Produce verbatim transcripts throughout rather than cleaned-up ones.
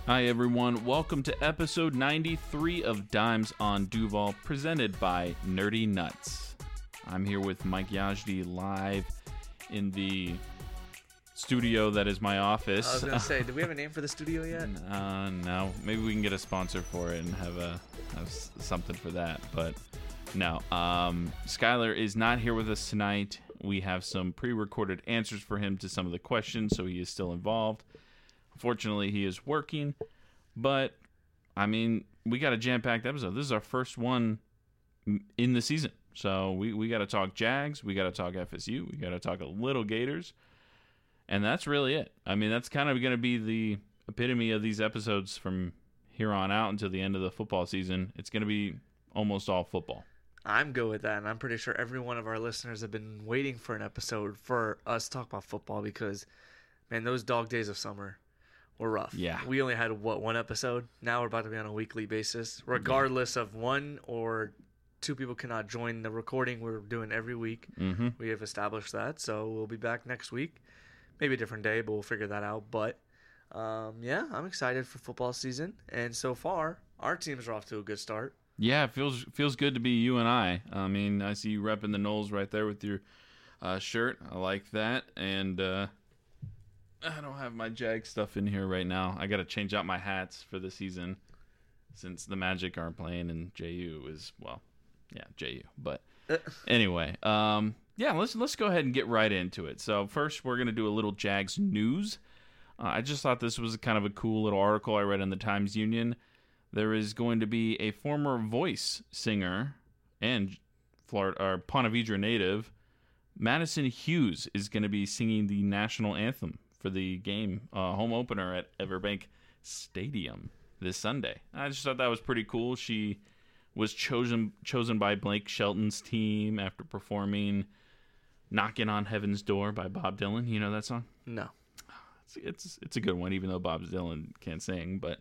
Hi everyone, welcome to episode ninety-three of Dimes on Duval, presented by Nerdy Nuts. I'm here with Mike Yazdi live in the studio that is my office. I was going to say, do we have a name for the studio yet? Uh, no, maybe we can get a sponsor for it and have, a, have something for that, but no. Um, Skylar is not here with us tonight. We have some pre-recorded answers for him to some of the questions, so he is still involved. Unfortunately, he is working, but, I mean, we got a jam-packed episode. This is our first one in the season, so we, we got to talk Jags, we got to talk F S U, we got to talk a little Gators, and that's really it. I mean, that's kind of going to be the epitome of these episodes from here on out until the end of the football season. It's going to be almost all football. I'm good with that, and I'm pretty sure every one of our listeners have been waiting for an episode for us to talk about football because, man, those dog days of summer were rough. Yeah. We only had, what, one episode? Now we're about to be on a weekly basis. Regardless yeah. of one or two people cannot join the recording, we're doing every week. Mm-hmm. We have established that, so we'll be back next week. Maybe a different day, but we'll figure that out. But, um, yeah, I'm excited for football season, and so far, our teams are off to a good start. Yeah, it feels feels good to be you and I. I mean, I see you repping the Knowles right there with your uh, shirt. I like that, and uh, I don't have my Jag stuff in here right now. I got to change out my hats for the season since the Magic aren't playing and J U is, well, yeah, J U. But anyway, um, yeah, let's let's go ahead and get right into it. So first, we're gonna do a little Jags news. Uh, I just thought this was kind of a cool little article I read in the Times Union. There is going to be a former Voice singer and Florida or Ponte Vedra native, Madison Hughes, is going to be singing the national anthem for the game uh, home opener at Everbank Stadium this Sunday. I just thought that was pretty cool. She was chosen chosen by Blake Shelton's team after performing "Knocking on Heaven's Door" by Bob Dylan. You know that song? No. It's it's, it's a good one, even though Bob Dylan can't sing, but.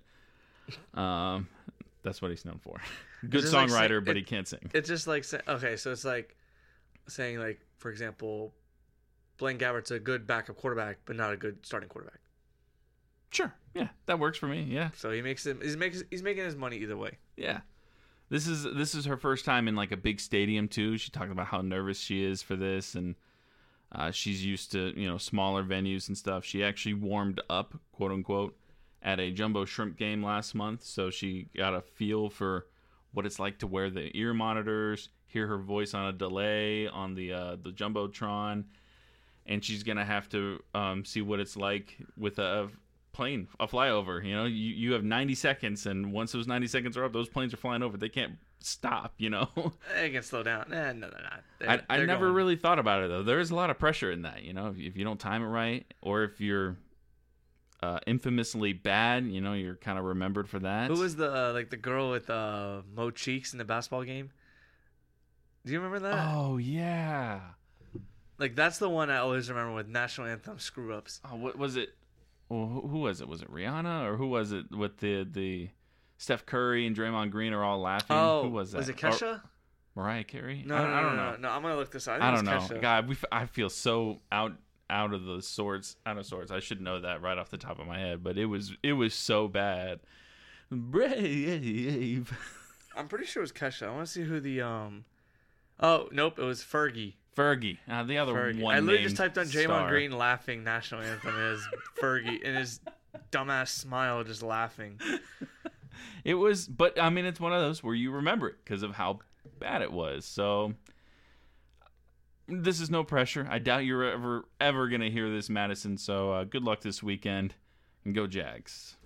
Um, that's what he's known for. Good songwriter, like, but it, he can't sing. It's just like okay, so it's like saying, like, for example, Blaine Gabbert's a good backup quarterback, but not a good starting quarterback. Sure, yeah, that works for me. Yeah. So he makes him. He's makes. He's making his money either way. Yeah. This is this is her first time in like a big stadium too. She talked about how nervous she is for this, and uh, she's used to you know smaller venues and stuff. She actually warmed up, quote unquote, at a Jumbo Shrimp game last month, so she got a feel for what it's like to wear the ear monitors, hear her voice on a delay on the uh, the Jumbotron, and she's gonna have to um, see what it's like with a plane, a flyover. You know, you, you have ninety seconds, and once those ninety seconds are up, those planes are flying over. They can't stop, you know? They can slow down. Eh, no, they're not. They're, I, I they're never going. really thought about it, though. There is a lot of pressure in that, you know? If, if you don't time it right, or if you're Uh, infamously bad, you know, you're kind of remembered for that. Who was the uh, like the girl with uh, Mo Cheeks in the basketball game? Do you remember that? Oh yeah, like that's the one I always remember with national anthem screw ups. Oh, what was it? Well, who, who was it? Was it Rihanna or who was it? With the the Steph Curry and Draymond Green are all laughing. Oh, who was that? Was it Kesha? Or Mariah Carey? No, I don't, no, I no, don't no, know. no. I'm gonna look this up. I, I don't know. Kesha. God, we, I feel so out. out of the sorts out of sorts I should know that right off the top of my head, but it was it was so bad. Brave. I'm pretty sure it was Kesha. I want to see who the um oh nope, it was Fergie. Fergie, uh, the other Fergie. one. I literally just typed on Draymond star. Green laughing national anthem is Fergie and his dumbass smile just laughing. It was, but I mean, it's one of those where you remember it because of how bad it was. So this is no pressure. I doubt you're ever ever gonna hear this, Madison. So uh, good luck this weekend, and go Jags.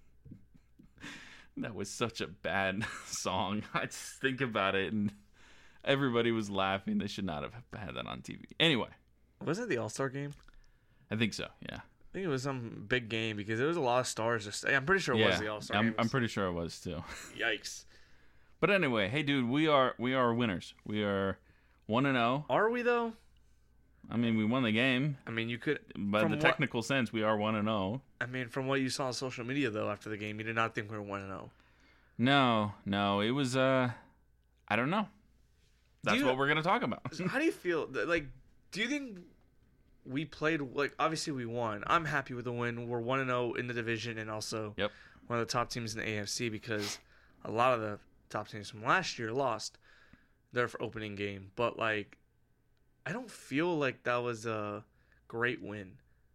That was such a bad song. I just think about it, and everybody was laughing. They should not have had that on T V. Anyway, was it the All-Star game? I think so. Yeah. I think it was some big game because there was a lot of stars. Just I'm pretty sure it yeah, was the All-Star I'm, game. I'm pretty sure it was too. Yikes! But anyway, hey, dude, we are we are winners. We are one and zero. Are we though? I mean, we won the game. I mean, you could. By the technical what, sense, we are one and zero. I mean, from what you saw on social media though, after the game, you did not think we were one and zero. No, no, it was. Uh, I don't know. That's you, what we're gonna talk about. How do you feel? Like, do you think we played like? Obviously, we won. I'm happy with the win. We're one and zero in the division, and also yep. one of the top teams in the A F C because a lot of the top teams from last year lost their opening game. But, like, I don't feel like that was a great win.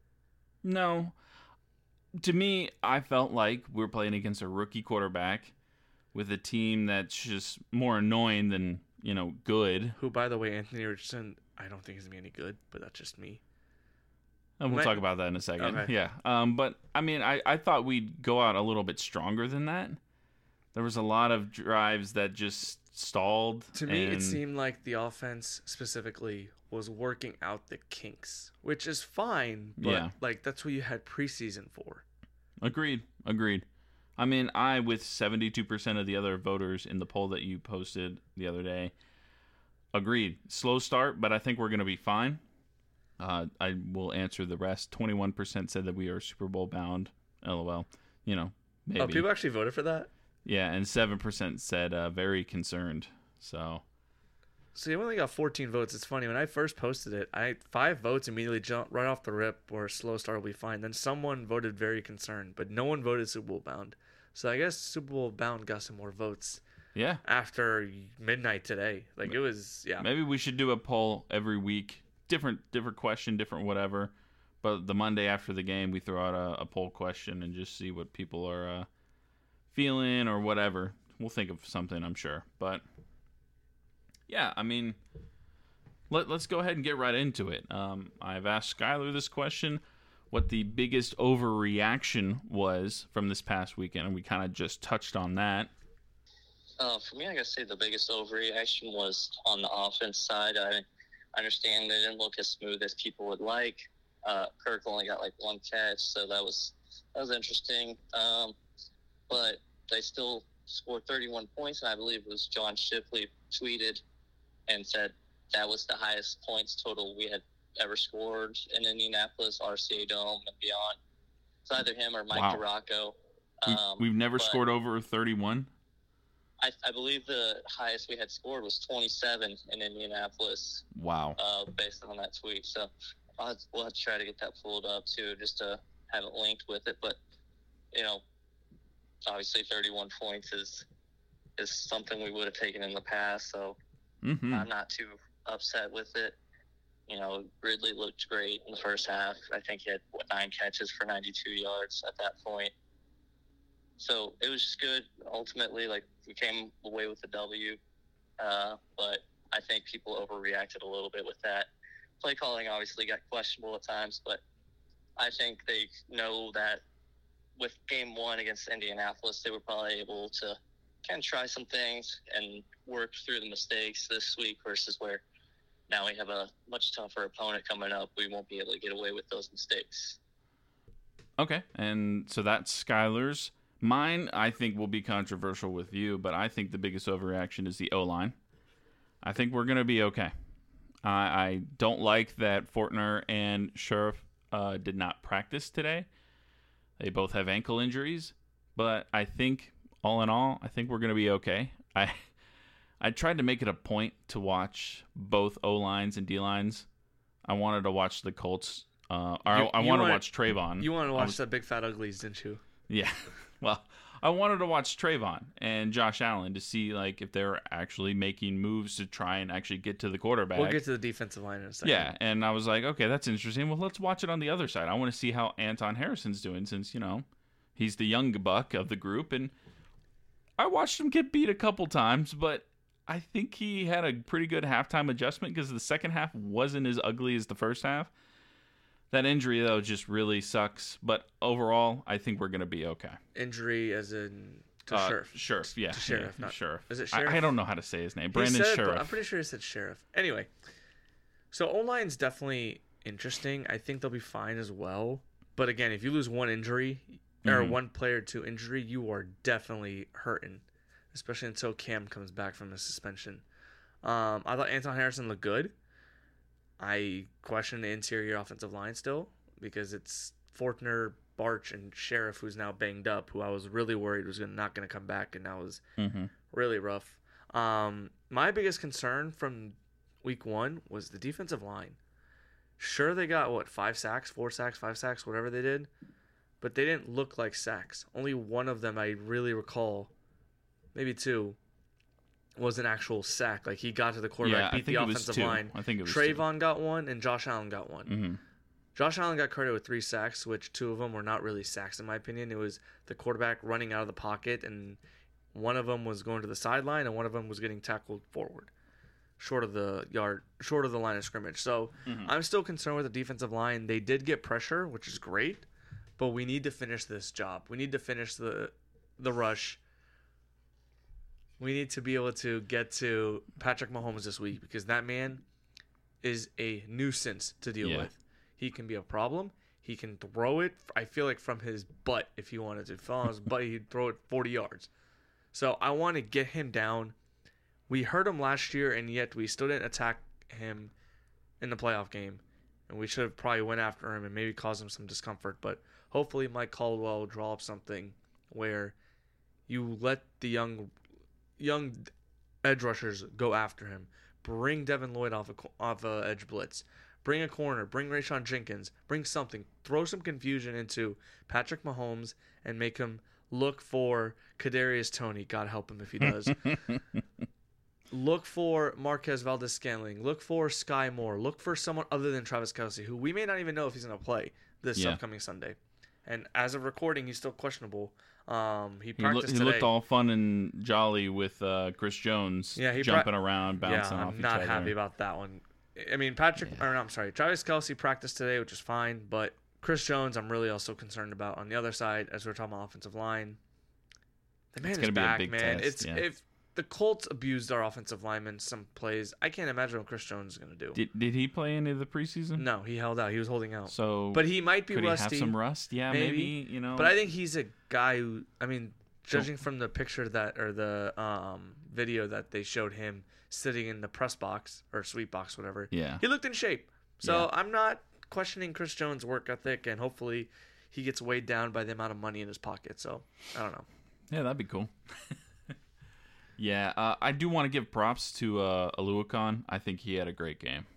No. To me, I felt like we were playing against a rookie quarterback with a team that's just more annoying than, you know, good. Who, by the way, Anthony Richardson, I don't think is going to be any good, but that's just me. And we'll Might- talk about that in a second. Okay. Yeah. Um, but, I mean, I, I thought we'd go out a little bit stronger than that. There was a lot of drives that just stalled. To me, and... it seemed like the offense specifically was working out the kinks, which is fine, but, Yeah. like, that's what you had preseason for. Agreed. Agreed. I mean, I, with seventy-two percent of the other voters in the poll that you posted the other day, agreed. Slow start, but I think we're going to be fine. Uh, I will answer the rest. twenty-one percent said that we are Super Bowl bound. LOL. You know, maybe. Oh, people actually voted for that? Yeah, and seven percent said uh, very concerned. So, So you only got fourteen votes. It's funny. When I first posted it, I five votes immediately jumped right off the rip where slow start will be fine. Then someone voted very concerned, but no one voted Super Bowl bound. So I guess Super Bowl bound got some more votes yeah. after midnight today. Like it was, yeah. Maybe we should do a poll every week. Different different question, different whatever. But the Monday after the game, we throw out a, a poll question and just see what people are uh, feeling or whatever. We'll think of something, I'm sure. But, yeah, I mean, let, let's go ahead and get right into it. Um, I've asked Skylar this question, what the biggest overreaction was from this past weekend, and we kind of just touched on that. Uh, for me, I gotta say the biggest overreaction was on the offense side. I understand they didn't look as smooth as people would like. Uh, Kirk only got like one catch, so that was that was interesting. Um, but they still scored thirty-one points, and I believe it was John Shipley tweeted and said that was the highest points total we had ever scored in Indianapolis, R C A Dome, and beyond. It's either him or Mike Wow. DeRocco. We, Um, we've never but- scored over thirty-one. I, I believe the highest we had scored was twenty-seven in Indianapolis, Wow. uh, based on that tweet. So I'll have, we'll have to try to get that pulled up too, just to have it linked with it. But you know, obviously, thirty-one points is is something we would have taken in the past. So Mm-hmm. I'm not too upset with it. You know, Ridley looked great in the first half. I think he had what, nine catches for ninety-two yards at that point. So it was just good. Ultimately, like we came away with the W, uh, but I think people overreacted a little bit with that. Play calling obviously got questionable at times, but I think they know that with game one against Indianapolis, they were probably able to kind of try some things and work through the mistakes this week versus where now we have a much tougher opponent coming up. We won't be able to get away with those mistakes. Okay, and so that's Skylar's. Mine, I think, will be controversial with you, but I think the biggest overreaction is the O-line. I think we're going to be okay. I, I don't like that Fortner and Sheriff uh, did not practice today. They both have ankle injuries, but I think, all in all, I think we're going to be okay. I I tried to make it a point to watch both O-lines and D-lines. I wanted to watch the Colts. Uh, I, You- I you want to wanted- watch Trayvon. You wanted to I watch was- the Big Fat Uglies, didn't you? Yeah. Well, I wanted to watch Trayvon and Josh Allen to see like if they're actually making moves to try and actually get to the quarterback. We'll get to the defensive line in a second. Yeah, and I was like, okay, that's interesting. Well, let's watch it on the other side. I want to see how Anton Harrison's doing since, you know, he's the young buck of the group. And I watched him get beat a couple times, but I think he had a pretty good halftime adjustment because the second half wasn't as ugly as the first half. That injury, though, just really sucks. But overall, I think we're going to be okay. Injury as in to Uh, Sheriff. Sheriff, yeah. To Sheriff, yeah, not- Sheriff. is it I- Sheriff? I, don't know how to say his name. He Brandon said it, but Sheriff. I'm pretty sure he said Sheriff. Anyway, so O-line's definitely interesting. I think they'll be fine as well. But again, if you lose one injury or Mhm. one player to injury, you are definitely hurting, especially until Cam comes back from his suspension. Um, I thought Anton Harrison looked good. I question the interior offensive line still because it's Fortner, Barch, and Sheriff who's now banged up, who I was really worried was gonna, not going to come back, and that was Mhm. really rough. Um, my biggest concern from week one was the defensive line. Sure, they got, what, five sacks, four sacks, five sacks, whatever they did. but they didn't look like sacks. Only one of them I really recall, maybe two, was an actual sack. Like he got to the quarterback, Yeah, I beat think the it was offensive two. line. I think it was Trayvon got one, and Josh Allen got one. Mm-hmm. Josh Allen got credit with three sacks, which two of them were not really sacks in my opinion. It was the quarterback running out of the pocket, and one of them was going to the sideline, and one of them was getting tackled forward, short of the yard, short of the line of scrimmage. So Mm-hmm. I'm still concerned with the defensive line. They did get pressure, which is great, but we need to finish this job. We need to finish the the rush. We need to be able to get to Patrick Mahomes this week because that man is a nuisance to deal Yeah. with. He can be a problem. He can throw it, I feel like, from his butt if he wanted to. If he fell on his butt, he'd throw it forty yards. So I want to get him down. We hurt him last year, and yet we still didn't attack him in the playoff game. And we should have probably went after him and maybe caused him some discomfort. But hopefully Mike Caldwell will draw up something where you let the young young edge rushers go after him. Bring Devin Lloyd off a, off a edge blitz. Bring a corner. Bring Rayshon Jenkins. Bring something. Throw some confusion into Patrick Mahomes and make him look for Kadarius Toney. God help him if he does. Look for Marquez Valdez-Scantling. Look for Sky Moore. Look for someone other than Travis Kelce, who we may not even know if he's going to play this Yeah. upcoming Sunday. And as of recording, he's still questionable. Um, he He, practiced look, he today. looked all fun and jolly with uh, Chris Jones Yeah, he pra- jumping around, bouncing yeah, off I'm each not other. happy about that one. I mean, Patrick, Yeah. or no, I'm sorry, Travis Kelce practiced today, which is fine, but Chris Jones, I'm really also concerned about on the other side as we're talking about offensive line. The man It's is gonna be a back, big man. test, It's yeah. if the Colts abused our offensive linemen some plays, I can't imagine what Chris Jones is going to do. Did Did he play any of the preseason? No, he held out. He was holding out. So, But he might be could rusty. he have some rust? Yeah, maybe. maybe. You know, But I think he's a guy who, I mean, So- judging from the picture that, or the um, video that they showed him sitting in the press box or sweet box, whatever, yeah, he looked in shape. So Yeah. I'm not questioning Chris Jones' work ethic, and hopefully he gets weighed down by the amount of money in his pocket. So I don't know. yeah, that'd be cool. yeah, uh, I do want to give props to uh, Aluakon. I think he had a great game.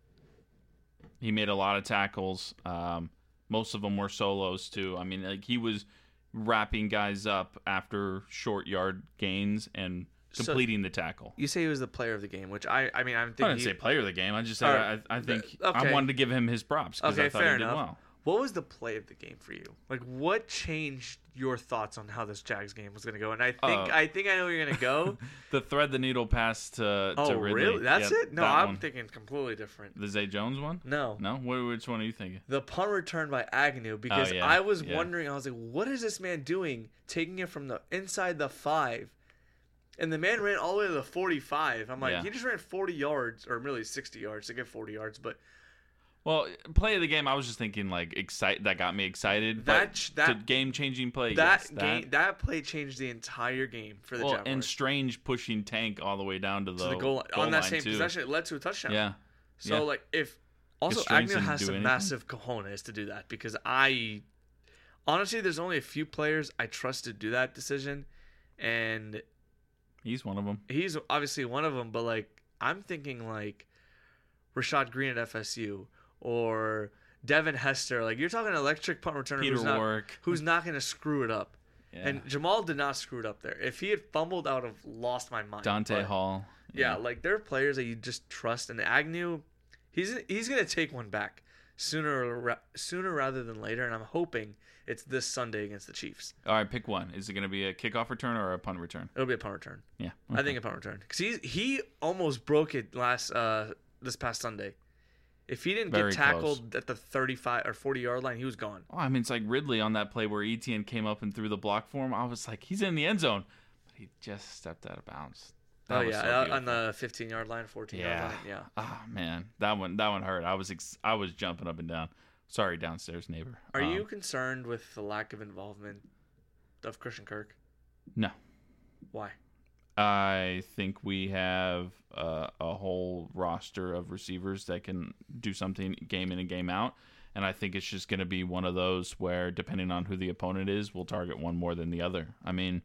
He made a lot of tackles. Um, most of them were solos too. I mean, like he was wrapping guys up after short yard gains and So- completing the tackle. You say he was the player of the game, which I, I mean, I'm I thinking. didn't say player of the game. I just said Alright, I, I think th- okay. I wanted to give him his props because Okay, I thought fair he did enough. well. What was the play of the game for you? Like, what changed your thoughts on how this Jags game was going to go? And I think Uh, I think I know where you're going to go. The thread the needle pass to, Oh, to Ridley. really? That's Yeah, it? No, that I'm one. thinking completely different. The Zay Jones one? No. No? What, which one are you thinking? The punt return by Agnew, because Oh, yeah, I was yeah. wondering, I was like, what is this man doing taking it from the inside the five? And the man ran all the way to the forty-five. I'm like, Yeah. he just ran forty yards, or really sixty yards to get forty yards. But Well, play of the game, I was just thinking like excite that got me excited. That- but that- to game changing play. that yes, game, that play changed the entire game for the well, Jaguars. and Strange pushing Tank all the way down to the, to the goal line. goal On that line, same too. possession, it led to a touchdown. Yeah. So yeah. like if also Strange Agnew didn't has do some anything. massive cojones to do that, because I honestly there's only a few players I trust to do that decision, and He's one of them. he's obviously one of them. But like I'm thinking like Rashad Green at F S U or Devin Hester. Like you're talking electric punt returner Peter who's not Warwick. who's not going to screw it up. Yeah. And Jamal did not screw it up there. If he had fumbled, I would have lost my mind. Dante But- Hall. Yeah, like there are players that you just trust, and Agnew, he's he's gonna take one back sooner ra- sooner rather than later, and I'm hoping it's this Sunday against the Chiefs. All right, pick one. Is it going to be a kickoff return or a punt return? It'll be a punt return. Yeah. I think a punt return because he he almost broke it last uh this past Sunday. If he didn't Very get tackled at the thirty-five or forty yard line, he was gone. Oh, I mean, it's like Ridley on that play where Etienne came up and threw the block for him. I was like, he's in the end zone, but he just stepped out of bounds. That oh was yeah, so uh, on beautiful. the fifteen yard line, fourteen Yeah. yard line. Yeah. Oh man, that one that one hurt. I was ex- I was jumping up and down. Sorry, downstairs neighbor. Are Um, you concerned with the lack of involvement of Christian Kirk? No. Why? I think we have uh, a whole roster of receivers that can do something game in and game out. And I think it's just going to be one of those where, depending on who the opponent is, we'll target one more than the other. I mean,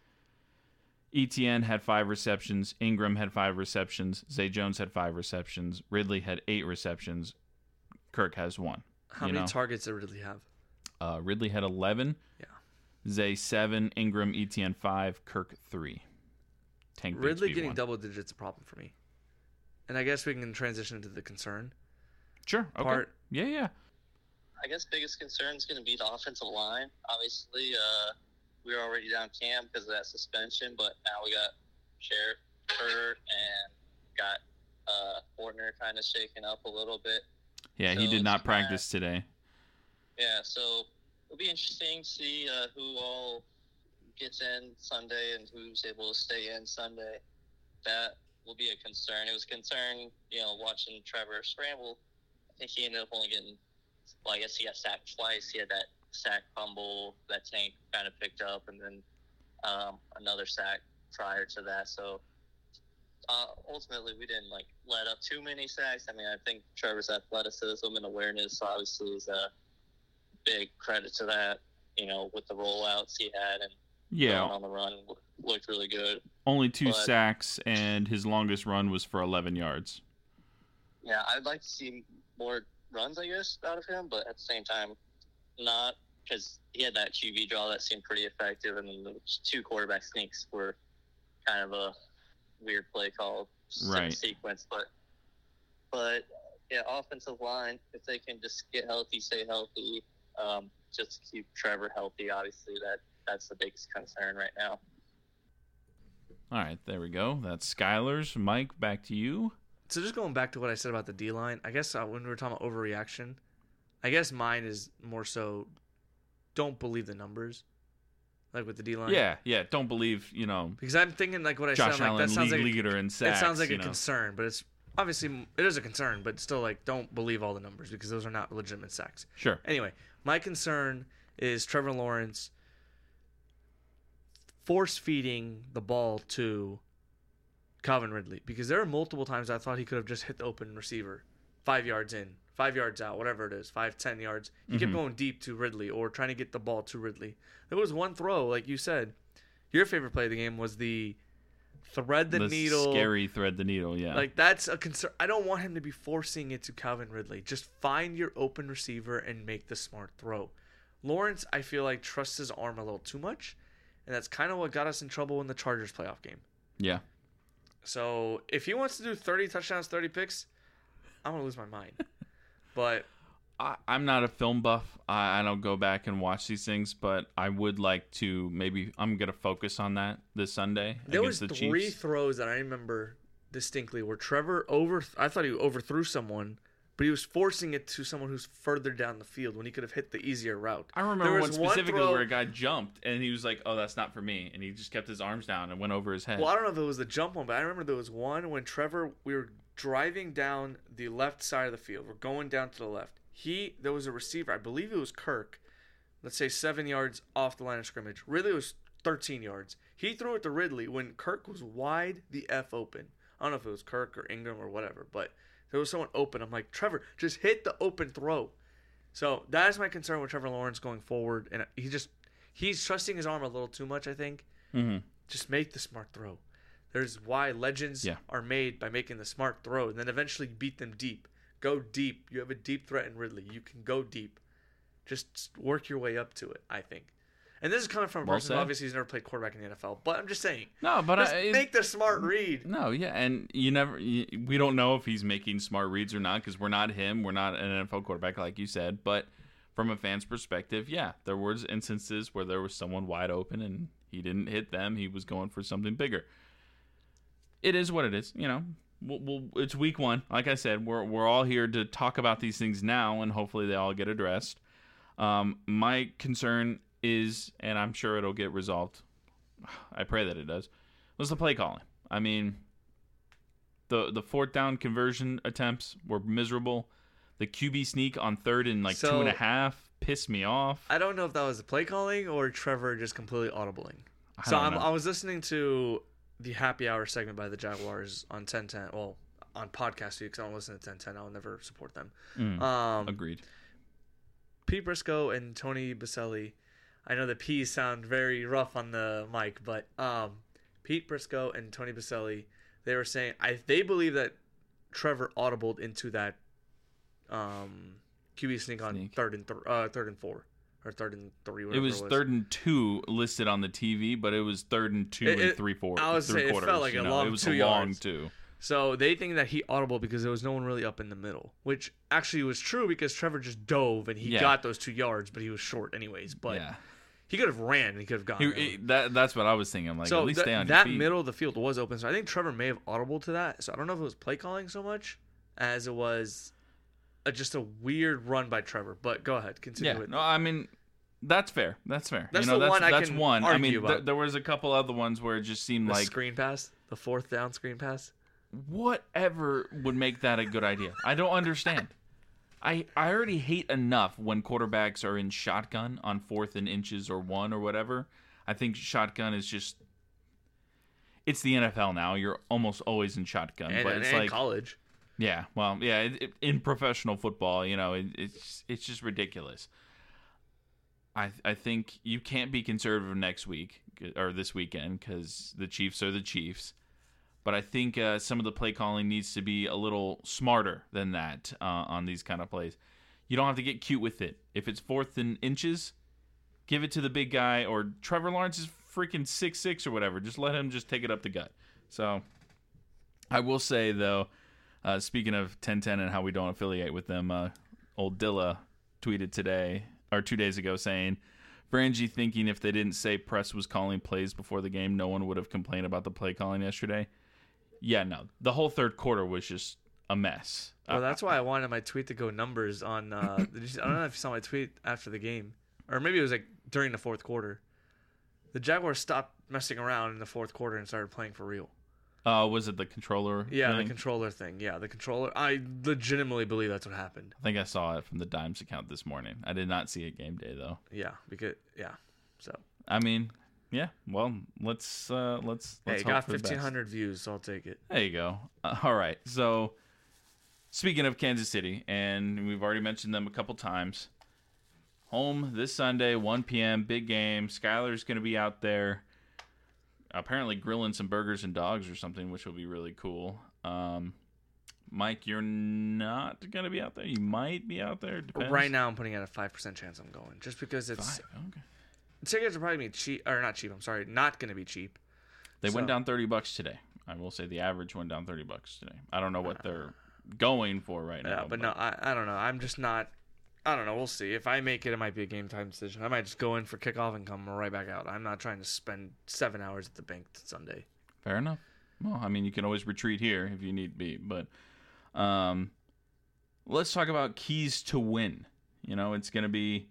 Etienne had five receptions. Ingram had five receptions. Zay Jones had five receptions. Ridley had eight receptions. Kirk has one. How you many know? targets did Ridley have? Uh, Ridley had eleven. Yeah. Zay seven. Ingram, Etienne five. Kirk three. Tank Ridley Bigsby, getting one. double digits is a problem for me. And I guess we can transition to the concern Sure. Okay. part. Yeah, yeah. I guess biggest concern is going to be the offensive line. Obviously, uh, we were already down Cam because of that suspension, but now we got Sheriff hurt and got uh, Fortner kind of shaken up a little bit. Yeah, So he did it's not kinda- practice today. Yeah, so it'll be interesting to see uh, who all gets in Sunday and who's able to stay in Sunday. That will be a concern. It was a concern, you know, watching Trevor scramble. I think he ended up only getting, well, I guess he got sacked twice. He had that sack fumble that Tank kind of picked up, and then um, another sack prior to that. So uh, ultimately, we didn't like let up too many sacks. I mean, I think Trevor's athleticism and awareness obviously is a big credit to that. You know, with the rollouts he had and Yeah, going on the run looked really good. only two but- sacks, and his longest run was for eleven yards. Yeah, I'd like to see more runs, I guess, out of him, but at the same time, not, because he had that Q B draw that seemed pretty effective, and then the two quarterback sneaks were kind of a weird play call Right. sequence. But, but yeah, offensive line, if they can just get healthy, stay healthy, um, just to keep Trevor healthy, obviously, that that's the biggest concern right now. All right, there we go. That's Skylar's. Mike, back to you. So just going back to what I said about the D line, I guess uh, when we were talking about overreaction, I guess mine is more so don't believe the numbers, like with the D line. Yeah, yeah. Don't believe, you know, Because I'm thinking like what I Josh said, I'm Allen, like that sounds league like leader in it sacks. sounds like you a know. concern, but it's obviously it is a concern, but still like don't believe all the numbers because those are not legitimate sacks. Sure. Anyway, my concern is Trevor Lawrence force feeding the ball to Calvin Ridley, because there are multiple times I thought he could have just hit the open receiver five yards in, five yards out, whatever it is, five, ten yards. He kept Mhm. going deep to Ridley or trying to get the ball to Ridley. There was one throw, like you said, your favorite play of the game was the thread the, The needle. scary thread the needle, yeah. Like, that's a concern. I don't want him to be forcing it to Calvin Ridley. Just find your open receiver and make the smart throw. Lawrence, I feel like, trusts his arm a little too much, and that's kind of what got us in trouble in the Chargers playoff game. yeah. So if he wants to do thirty touchdowns, thirty picks, I'm going to lose my mind. But I, I'm not a film buff. I, I don't go back and watch these things, but I would like to maybe I'm going to focus on that this Sunday there was against the three Chiefs. throws that I remember distinctly where Trevor over I thought he overthrew someone, but he was forcing it to someone who's further down the field when he could have hit the easier route. I remember There one was one specifically throw- where a guy jumped and he was like, "Oh, that's not for me," and he just kept his arms down and went over his head. Well, I don't know if it was the jump one, but I remember there was one when Trevor, we were driving down the left side of the field. We're going down to the left. He, there was a receiver, I believe it was Kirk, let's say seven yards off the line of scrimmage. Ridley was thirteen yards. He threw it to Ridley when Kirk was wide the F open. I don't know if it was Kirk or Ingram or whatever, but there was someone open. I'm like, Trevor, just hit the open throw. So that is my concern with Trevor Lawrence going forward. And he just, he's trusting his arm a little too much, I think. Mm-hmm. Just make the smart throw. There's why legends Yeah. are made by making the smart throw and then eventually beat them deep. Go deep. You have a deep threat in Ridley. You can go deep. Just work your way up to it, I think. And this is coming from a Well person who said. obviously has never played quarterback in the N F L. But I'm just saying, No, but just I, make the smart read. no, yeah, and you never, you, we don't know if he's making smart reads or not because we're not him. We're not an N F L quarterback, like you said. But from a fan's perspective, yeah, there was instances where there was someone wide open and he didn't hit them. He was going for something bigger. It is what it is, you know. We'll, we'll, it's week one. Like I said, we're we're all here to talk about these things now, and hopefully they all get addressed. Um, my concern is, and I'm sure it'll get resolved. I pray that it does. Was the play calling? I mean, the the fourth down conversion attempts were miserable. The Q B sneak on third and like So- two and a half pissed me off. I don't know if that was the play calling or Trevor just completely audibling. I So don't I'm, know. I was listening to the happy hour segment by the Jaguars on ten ten. Well, on podcast feed because I don't listen to ten ten. I'll never support them. Mm, Um, agreed. Pete Briscoe and Tony Baselli. I know the P's sound very rough on the mic, but um, Pete Briscoe and Tony Baselli, they were saying I they believe that Trevor audibled into that um, Q B sneak on Sneak. third and th- uh, third and four or third and three. It Whatever was, it was third and two listed on the T V, but it was third and two It- and it- three four. I was three saying, it quarters. felt like you a know? long It was two a long yards. two. So they think that he audible because there was no one really up in the middle, which actually was true because Trevor just dove and he Yeah. got those two yards, but he was short anyways. But yeah, he could have ran and he could have gone. he, over. he- that that's what I was thinking. I'm like, so at least th- stay on that your feet. middle of the field was open. So I think Trevor may have audible to that. So I don't know if it was play calling so much as it was a, just a weird run by Trevor. But go ahead, continue. Yeah, with no, I mean. That's fair. That's fair. That's you know, the that's, one I that's can one. I argue mean, th- about. there was a couple other ones where it just seemed the like screen pass, the fourth down screen pass. whatever would make that a good idea. I don't understand. I I already hate enough when quarterbacks are in shotgun on fourth and inches or one or whatever. I think shotgun is just. It's the N F L now. You're almost always in shotgun, And, but and, it's and like college. yeah, well, yeah. It, it, in professional football, you know, it, it's it's just ridiculous. I I think you can't be conservative next week or this weekend because the Chiefs are the Chiefs. But I think uh, some of the play calling needs to be a little smarter than that uh, on these kind of plays. You don't have to get cute with it. If it's fourth and inches, give it to the big guy. Or Trevor Lawrence is freaking six six or whatever. Just let him just take it up the gut. So I will say, though, uh, speaking of ten ten and how we don't affiliate with them, uh, old Dilla tweeted today or two days ago saying, Frangie thinking if they didn't say press was calling plays before the game, no one would have complained about the play calling yesterday. Yeah, no. The whole third quarter was just a mess. Well, Uh, that's why I wanted my tweet to go numbers on. Uh, did you, I don't know if you saw my tweet after the game, or maybe it was like during the fourth quarter. The Jaguars stopped messing around in the fourth quarter and started playing for real. Uh, was it the controller? Yeah, thing? the controller thing. Yeah, the controller. I legitimately believe that's what happened. I think I saw it from the Dimes account this morning. I did not see it game day though. Yeah, because yeah. So I mean, yeah. Well, let's uh, let's hey, let's it hope got for the best. fifteen hundred views, so I'll take it. There you go. Uh, all right. So, speaking of Kansas City, and we've already mentioned them a couple times. Home this Sunday, one p.m. Big game. Skylar's going to be out there. Apparently grilling some burgers and dogs or something, which will be really cool. Um, Mike, you're not going to be out there? You might be out there. Depends. Right now, I'm putting out a five percent chance I'm going, just because it's Five. Okay. tickets are probably gonna be cheap, or not cheap. I'm sorry, not going to be cheap. They went So- down thirty bucks today. I will say the average went down thirty bucks today. I don't know what they're going for right Yeah, now. but no, I, I don't know. I'm just not. I don't know. We'll see. If I make it, it might be a game time decision. I might just go in for kickoff and come right back out. I'm not trying to spend seven hours at the bank Sunday. Fair enough. Well, I mean, you can always retreat here if you need be. But um, let's talk about keys to win. You know, it's going to be.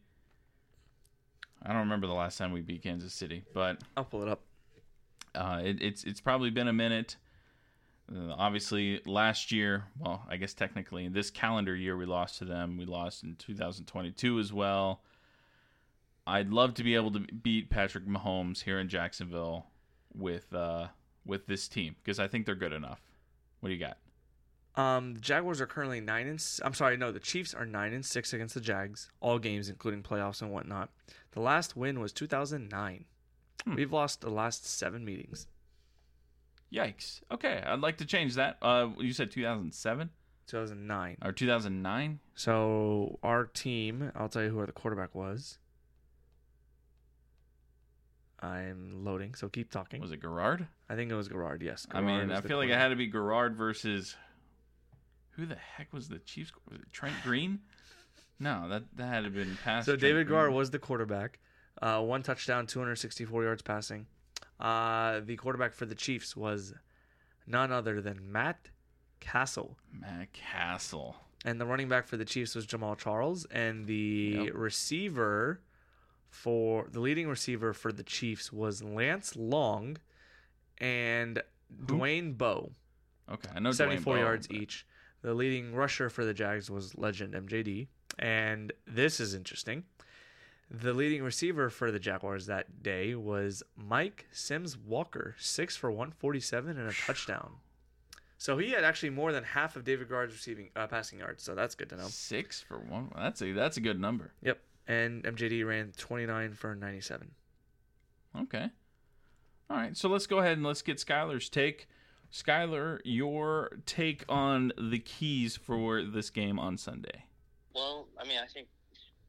I don't remember the last time we beat Kansas City, but I'll pull it up. uh, it, it's it's probably been a minute. Uh, obviously, last year, well, I guess technically this calendar year we lost to them. We lost in two thousand twenty-two as well. I'd love to be able to beat Patrick Mahomes here in Jacksonville with uh, with this team because I think they're good enough. What do you got? Um, the Jaguars are currently nine and. s- I'm sorry, no, the Chiefs are nine and six against the Jags, all games including playoffs and whatnot. The last win was two thousand nine. Hmm. We've lost the last seven meetings. Yikes. Okay, I'd like to change that. Uh, you said two thousand seven two thousand nine. or two thousand nine? So our team, I'll tell you who the quarterback was. I'm loading, so keep talking. Was it Garrard? I think it was Garrard. Yes. I Garrard mean, was I the feel like it quarterback. had to be Garrard versus who the heck was the Chiefs? Was it Trent Green? No, that that had to have been past. So Trent David Green. Garrard was the quarterback. Uh, one touchdown, two hundred sixty-four yards passing. Uh, the quarterback for the Chiefs was none other than Matt Castle. Matt Castle. And the running back for the Chiefs was Jamal Charles. And the Yep. receiver for the leading receiver for the Chiefs was Lance Long and Who? Dwayne Bowe. Okay, I know Dwayne seventy-four Bowe, yards but- each. The leading rusher for the Jags was legend M J D. And this is interesting. The leading receiver for the Jaguars that day was Mike Sims Walker, six for one forty-seven and a touchdown. So he had actually more than half of David Garrard's receiving uh, passing yards. So that's good to know. Six for one. That's a that's a good number. Yep. And M J D ran twenty-nine for ninety-seven. Okay. All right, so let's go ahead and let's get Skylar's take. Skylar, your take on the keys for this game on Sunday. Well, I mean, I think it's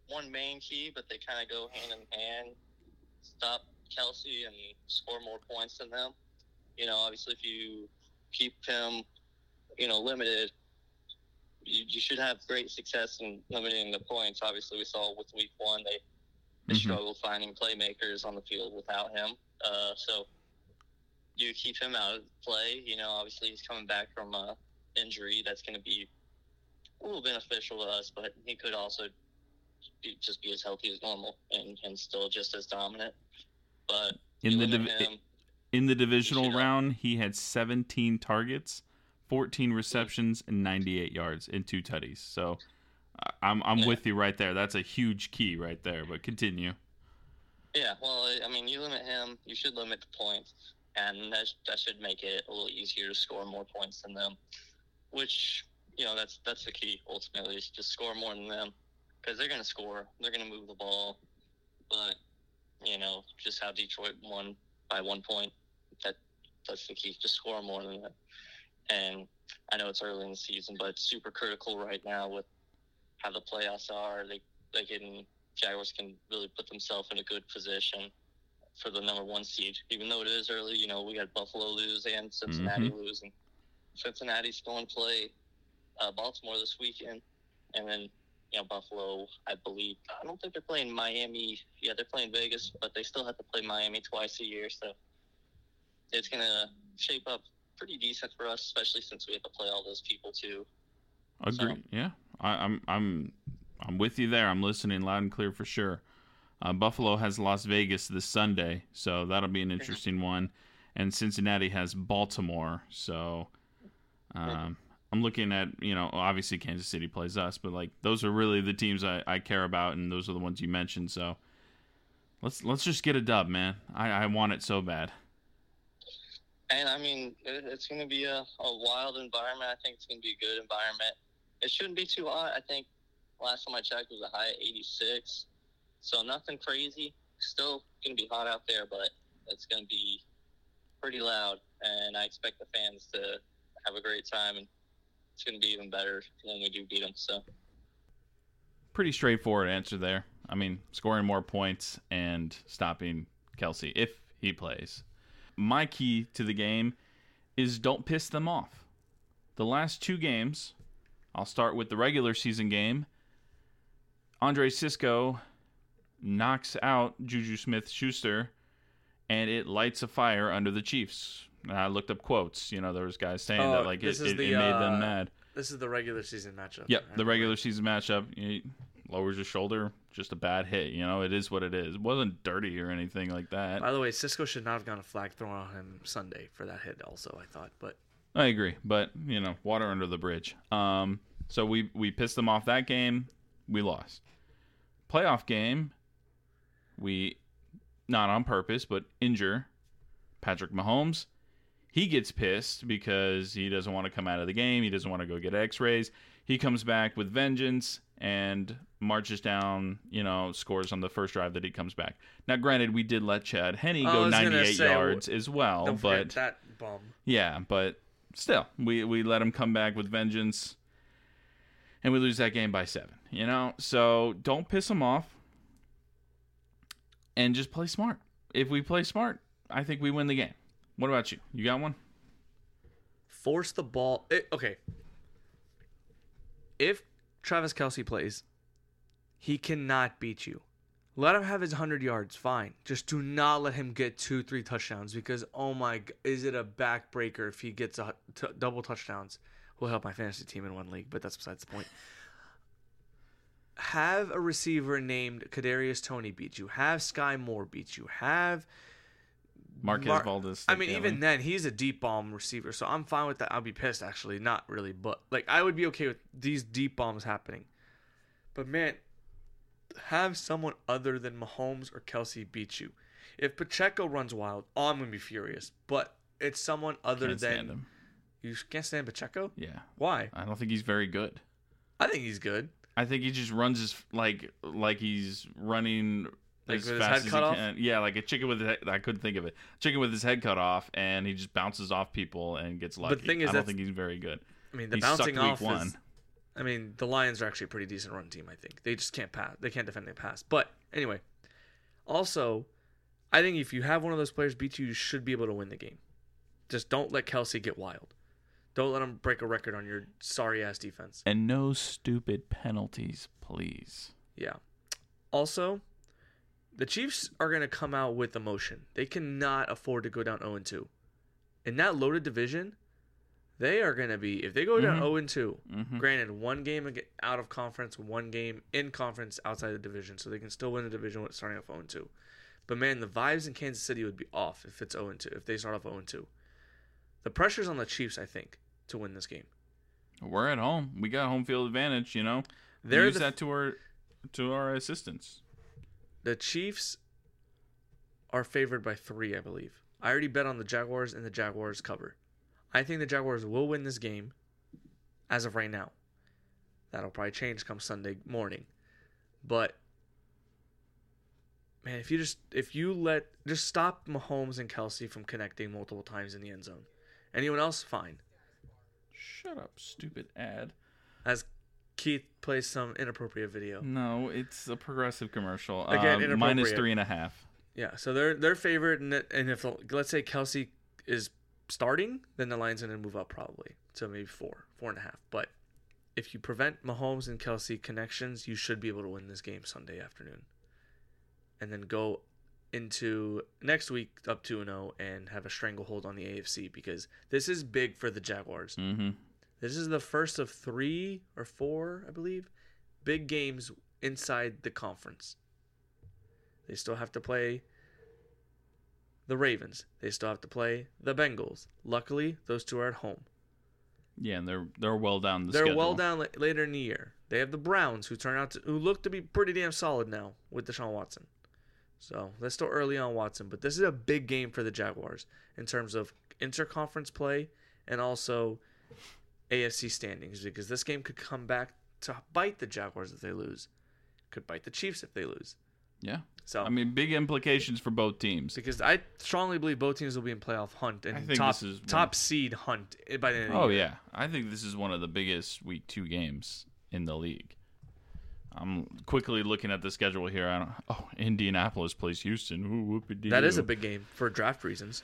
one main key, but they kind of go hand in hand. Stop Kelsey and score more points than them. You know, obviously, if you keep him, you know, limited, you, you should have great success in limiting the points. Obviously, we saw with week one, they, they Mm-hmm. struggled finding playmakers on the field without him. Uh, so you keep him out of play. You know, obviously, he's coming back from an injury that's going to be a little beneficial to us, but he could also be, just be as healthy as normal and, and still just as dominant. But In you the limit div- him, in the divisional should, uh, round, he had seventeen targets, fourteen receptions, and ninety-eight yards and two tutties. So uh, I'm I'm Yeah. with you right there. That's a huge key right there. But continue. yeah, well, I mean, you limit him, you should limit the points, and that, that should make it a little easier to score more points than them, which, you know, that's that's the key, ultimately, is just score more than them, because they're going to score, they're going to move the ball, but, you know, just how Detroit won by one point, that that's the key, just score more than them. And I know it's early in the season, but it's super critical right now with how the playoffs are. They, they can, Jaguars can really put themselves in a good position for the number one seed. Even though it is early, you know, we got Buffalo lose and Cincinnati Mhm. lose. And Cincinnati's going to play uh, Baltimore this weekend. And then, you know, Buffalo, I believe, I don't think they're playing Miami. Yeah, they're playing Vegas, but they still have to play Miami twice a year. So it's going to shape up pretty decent for us, especially since we have to play all those people too. Agree. So- Yeah, I, I'm I'm I'm with you there. I'm listening loud and clear for sure. Uh, Buffalo has Las Vegas this Sunday, so that'll be an interesting one. And Cincinnati has Baltimore, so um, I'm looking at, you know, obviously Kansas City plays us, but like those are really the teams I, I care about, and those are the ones you mentioned. So let's let's just get a dub, man. I, I want it so bad. And, I mean, it, it's going to be a, a wild environment. I think it's going to be a good environment. It shouldn't be too hot. I think last time I checked was a high of eighty-six. So nothing crazy. Still going to be hot out there, but it's going to be pretty loud. And I expect the fans to have a great time. And it's going to be even better when we do beat them. So Pretty straightforward answer there. I mean, scoring more points and stopping Kelsey if he plays. My key to the game is don't piss them off. The last two games, I'll start with the regular season game. Andre Sisco knocks out Juju Smith-Schuster, and it lights a fire under the Chiefs. I looked up quotes. You know, there was guys saying Oh, that like it, this is it, the, it made uh, them mad. This is the regular season matchup. Yep, I the remember. regular season matchup. He lowers his shoulder, just a bad hit. You know, it is what it is. It wasn't dirty or anything like that. By the way, Cisco should not have gotten a flag thrown on him Sunday for that hit also, I thought. But I agree, but you know, water under the bridge. Um, so we we pissed them off that game. We lost. Playoff game, we not on purpose, but injure Patrick Mahomes. He gets pissed because he doesn't want to come out of the game. He doesn't want to go get x-rays. He comes back with vengeance and marches down, you know, scores on the first drive that he comes back. Now, granted, we did let Chad Henne I go was gonna ninety-eight say, yards as well, don't forget but that bum. yeah, but still, we, we let him come back with vengeance, and we lose that game by seven, you know? So don't piss him off, and just play smart. If we play smart, I think we win the game. What about you? You got one? Force the ball. It, okay. If Travis Kelce plays, he cannot beat you. Let him have his one hundred yards, fine. Just do not let him get two, three touchdowns because, oh my, g- is it a backbreaker if he gets a t- double touchdowns? Will help my fantasy team in one league, but that's besides the point. Have a receiver named Kadarius Toney beat you. Have Sky Moore beat you. Have Marquez Mar- Valdez. I mean, even then, he's a deep bomb receiver, so I'm fine with that. I'll be pissed, actually. Not really, but, like, I would be okay with these deep bombs happening. But, man, have someone other than Mahomes or Kelsey beat you. If Pacheco runs wild, oh, I'm going to be furious. But it's someone other Can't than... stand him. You can't stand Pacheco? Yeah. Why? I don't think he's very good. I think he's good. I think he just runs as like like he's running Like as with his fast head as he cut off? can. Yeah, like a chicken with his head, I couldn't think of it. Chicken with his head cut off, and he just bounces off people and gets lucky. the thing is I don't that's- think he's very good. I mean, the He bouncing sucked week off one. is... I mean, the Lions are actually a pretty decent run team, I think. They just can't pass. They can't defend the pass. But anyway, also, I think if you have one of those players beat you, you should be able to win the game. Just don't let Kelsey get wild. Don't let him break a record on your sorry-ass defense. And no stupid penalties, please. Yeah. Also, the Chiefs are going to come out with emotion. They cannot afford to go down oh and two. In that loaded division, they are going to be, if they go down Mhm. oh and two, Mm-hmm. granted, one game ag- out of conference, one game in conference outside the division, so they can still win the division with starting off oh and two. But man, the vibes in Kansas City would be off if it's oh and two, if they start off oh and two. The pressure's on the Chiefs, I think, to win this game. We're at home. We got home field advantage, you know. They're Use the, that to our to our assistance. the Chiefs are favored by three, I believe. I already bet on the Jaguars and the Jaguars cover. I think the Jaguars will win this game as of right now. That'll probably change come Sunday morning. But man, if you just if you let just stop Mahomes and Kelsey from connecting multiple times in the end zone. Anyone else, fine. Shut up, stupid ad. As Keith plays some inappropriate video. No, it's a progressive commercial. Again, um, minus inappropriate. three and a half. Yeah, so they're they're favored, and, it, and if let's say Kelsey is starting, then the line's going to move up probably to maybe four, four and a half. But if you prevent Mahomes and Kelsey connections, you should be able to win this game Sunday afternoon, and then go into next week up two and zero and have a stranglehold on the A F C because this is big for the Jaguars. Mm-hmm. This is the first of three or four, I believe, big games inside the conference. They still have to play the Ravens. They still have to play the Bengals. Luckily, those two are at home. Yeah, and they're they're well down the They're schedule. well down la- later in the year. They have the Browns, who turn out to, who look to be pretty damn solid now with Deshaun Watson. So that's still early on Watson, but this is a big game for the Jaguars in terms of interconference play and also A F C standings, because this game could come back to bite the Jaguars if they lose. Could bite the Chiefs if they lose. Yeah. So I mean, big implications for both teams. because I strongly believe both teams will be in playoff hunt I and think top this is one- top seed hunt by the end of the Oh year. yeah, I think this is one of the biggest week two games in the league. I'm quickly looking at the schedule here. I don't. Oh, Indianapolis plays Houston. Ooh, whoopity-doo. That is a big game for draft reasons.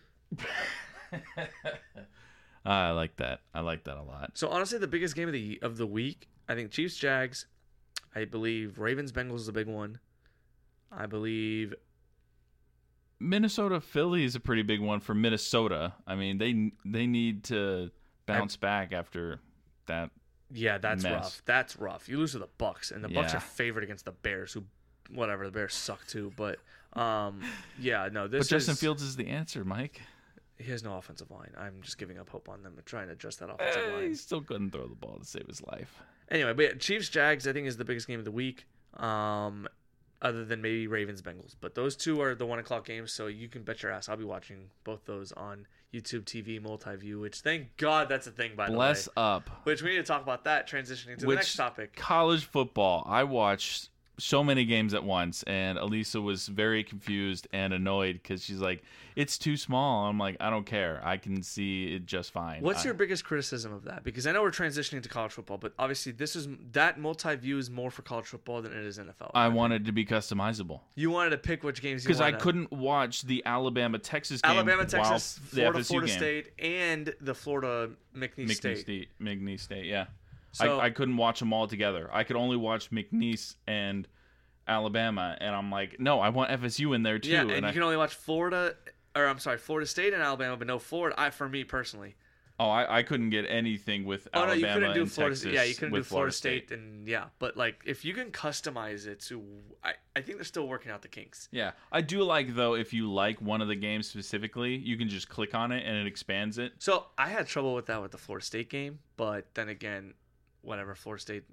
I like that. I like that a lot. So honestly, the biggest game of the of the week, I think Chiefs Jags. I believe Ravens Bengals is a big one. I believe Minnesota Philly is a pretty big one for Minnesota. I mean, they they need to bounce back after that. yeah, that's Mess. rough. That's rough. You lose to the Bucks, and the Bucks Yeah. are favored against the Bears, who whatever the Bears suck too. But um, yeah, no, this But Justin is, Fields is the answer, Mike. he has no offensive line. I'm just giving up hope on them and trying to adjust that offensive Eh, line. he still couldn't throw the ball to save his life. Anyway, but yeah, Chiefs Jags I think is the biggest game of the week. Um, other than maybe Ravens Bengals, but those two are the one o'clock games, so you can bet your ass I'll be watching both those on YouTube T V multi-view. Which thank God that's a thing by Bless the way. up. Which we need to talk about that transitioning to Which- the next topic. College football. I watched so many games at once, and Elisa was very confused and annoyed because she's like, "It's too small." I'm like, "I don't care. I can see it just fine." What's I- your biggest criticism of that? Because I know we're transitioning to college football, but obviously this is that multi-view is more for college football than it is N F L. I wanted to be customizable You wanted to pick which games you because I wanted. couldn't watch the Alabama Texas game. Alabama, while Texas, the Florida, F S U Florida game. State, and the Florida McNeese, McNeese State. State. McNeese State. Yeah, So- I, I couldn't watch them all together. I could only watch McNeese and Alabama, and I'm like, no, I want F S U in there too. Yeah, and, and you I, can only watch Florida, or I'm sorry, Florida State and Alabama, but no Florida. I, for me personally, oh, I, I couldn't get anything with oh no, Alabama you couldn't do and Florida. Texas. Yeah, you couldn't do with Florida State. and yeah, but like if you can customize it to, I, I think they're still working out the kinks. Yeah, I do like though if you like one of the games specifically, you can just click on it and it expands it. So I had trouble with that with the Florida State game, but then again, whatever, Florida State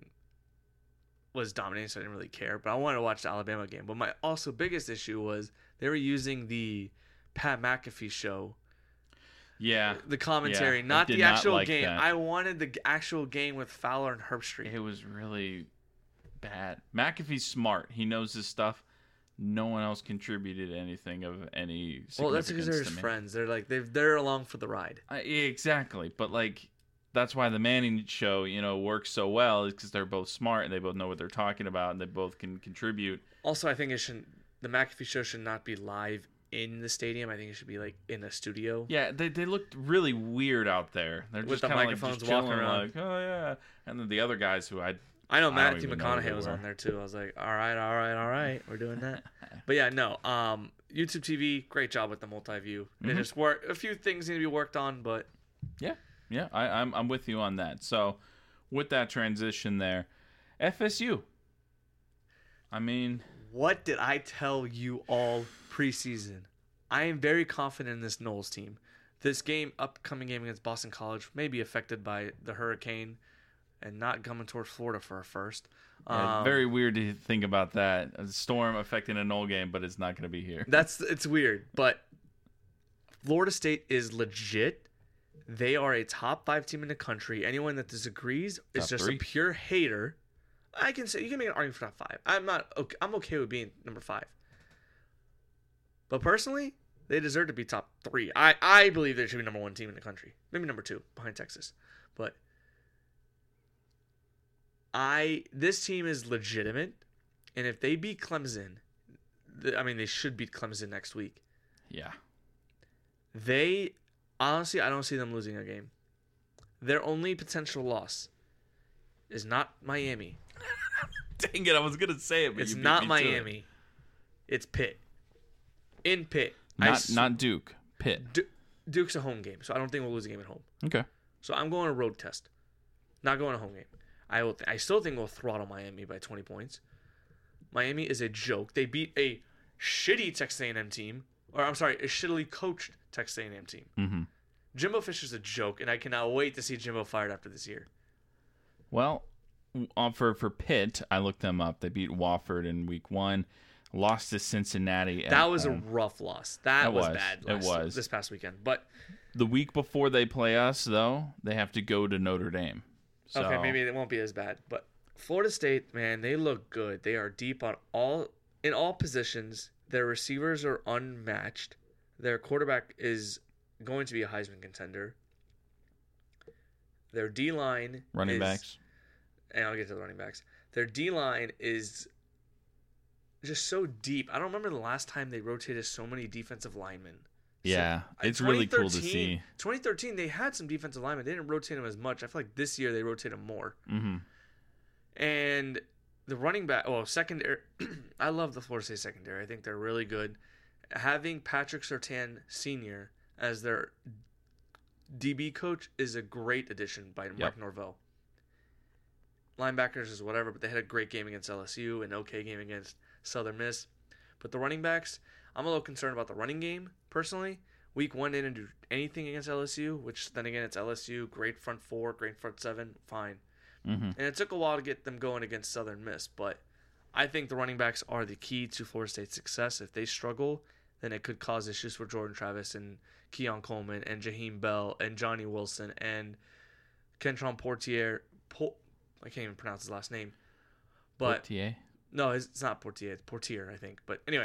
was dominating, so I didn't really care. But I wanted to watch the Alabama game. But my also biggest issue was they were using the Pat McAfee show, Yeah, the commentary, Yeah, I not did the not actual like game. that. I wanted the actual game with Fowler and Herbstreit. it was really bad. McAfee's smart. He knows his stuff. No one else contributed anything of any significance Well, that's because they're to his me. friends. They're like they've they're along for the ride. I, yeah, exactly, but like that's why the Manning show, you know, works so well, is because they're both smart and they both know what they're talking about and they both can contribute. Also, I think it should the McAfee show should not be live in the stadium. I think it should be like in a studio. Yeah, they they looked really weird out there. They're With just the kind of like microphones just chilling, walking around. like, oh yeah, and then the other guys who I I know I don't Matthew even know who they McConaughey was were. on there too. I was like, all right, all right, all right, we're doing that. But yeah, no. Um, YouTube T V, great job with the multi-view. They Mhm. just work. A few things need to be worked on, but yeah yeah I, I'm I'm with you on that. So with that transition there, F S U. I mean, what did I tell you all preseason? I am very confident in this Knowles team. This game, upcoming game against Boston College, may be affected by the hurricane and not coming towards Florida for a first. yeah, Um, very weird to think about that. A storm affecting a Knoll game, but it's not going to be here. That's it's weird, but Florida State is legit. They are a top five team in the country. Anyone that disagrees is Top just three. a pure hater. I can say you can make an argument for top five. I'm not. Okay, I'm okay with being number five. But personally, they deserve to be top three. I, I believe they should be number one team in the country. Maybe number two behind Texas. But I this team is legitimate, and if they beat Clemson, th- I mean they should beat Clemson next week. Yeah. They honestly, I don't see them losing a game. Their only potential loss is not Miami. Dang it, I was going to say it, but It's you beat not me to Miami. It's Pitt. In Pitt. it. I Not s- not Duke. Pitt. Du- Duke's a home game, so I don't think we'll lose a game at home. Okay. So I'm going a road test, not going a home game. I will. Th- I still think we'll throttle Miami by twenty points. Miami is a joke. They beat a shitty Texas A and M team, or I'm sorry, a shittily coached Texas A and M team. Mm-hmm. Jimbo Fisher's a joke, and I cannot wait to see Jimbo fired after this year. Well, uh, for for Pitt, I looked them up. They beat Wofford in week one, lost to Cincinnati. That at was a home. rough loss. That It was, was. bad. It Last, was. this past weekend. But The week before they play us, though, they have to go to Notre Dame. So, okay, maybe it won't be as bad. But Florida State, man, they look good. They are deep on all in all positions. Their receivers are unmatched. Their quarterback is going to be a Heisman contender. Their D line, running is, backs. and I'll get to the running backs. Their D line is just so deep. I don't remember the last time they rotated so many defensive linemen. Yeah, So, it's really cool to 2013 see. twenty thirteen, they had some defensive linemen. They didn't rotate them as much. I feel like this year they rotate them more. Mm-hmm. And the running back, well, secondary. I love the Florida State secondary. I think they're really good. Having Patrick Surtain Senior as their D B coach is a great addition by Mark Yep. Norvell. Linebackers is whatever, but they had a great game against L S U, an okay game against Southern Miss. But the running backs, I'm a little concerned about the running game, personally. Week one, they didn't do anything against L S U, which then again, it's L S U, great front four, great front seven, fine. Mm-hmm. And it took a while to get them going against Southern Miss, but I think the running backs are the key to Florida State's success. If they struggle, then it could cause issues for Jordan Travis and Keon Coleman and Jaheim Bell and Johnny Wilson and Kentron Portier. Po- I can't even pronounce his last name. But T A. no, it's it's not Portier. It's Portier, I think. But anyway,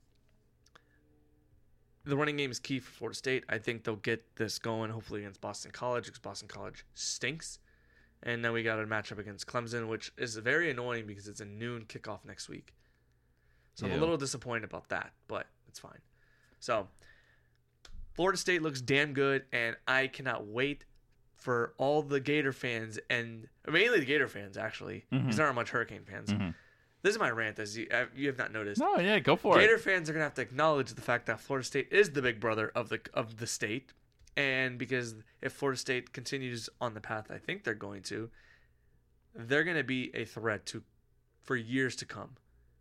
the running game is key for Florida State. I think they'll get this going, hopefully, against Boston College, because Boston College stinks. And then we got a matchup against Clemson, which is very annoying because it's a noon kickoff next week. So I'm a Ew. little disappointed about that, but it's fine. So Florida State looks damn good, and I cannot wait for all the Gator fans, and mainly the Gator fans, actually, because Mhm. there aren't much Hurricane fans. Mm-hmm. This is my rant, as you, uh, you have not noticed. No, yeah, go for Gator it. fans are gonna have to acknowledge the fact that Florida State is the big brother of the of the state, and because if Florida State continues on the path I think they're going to, they're gonna be a threat to for years to come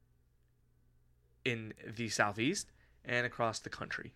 in the Southeast and across the country.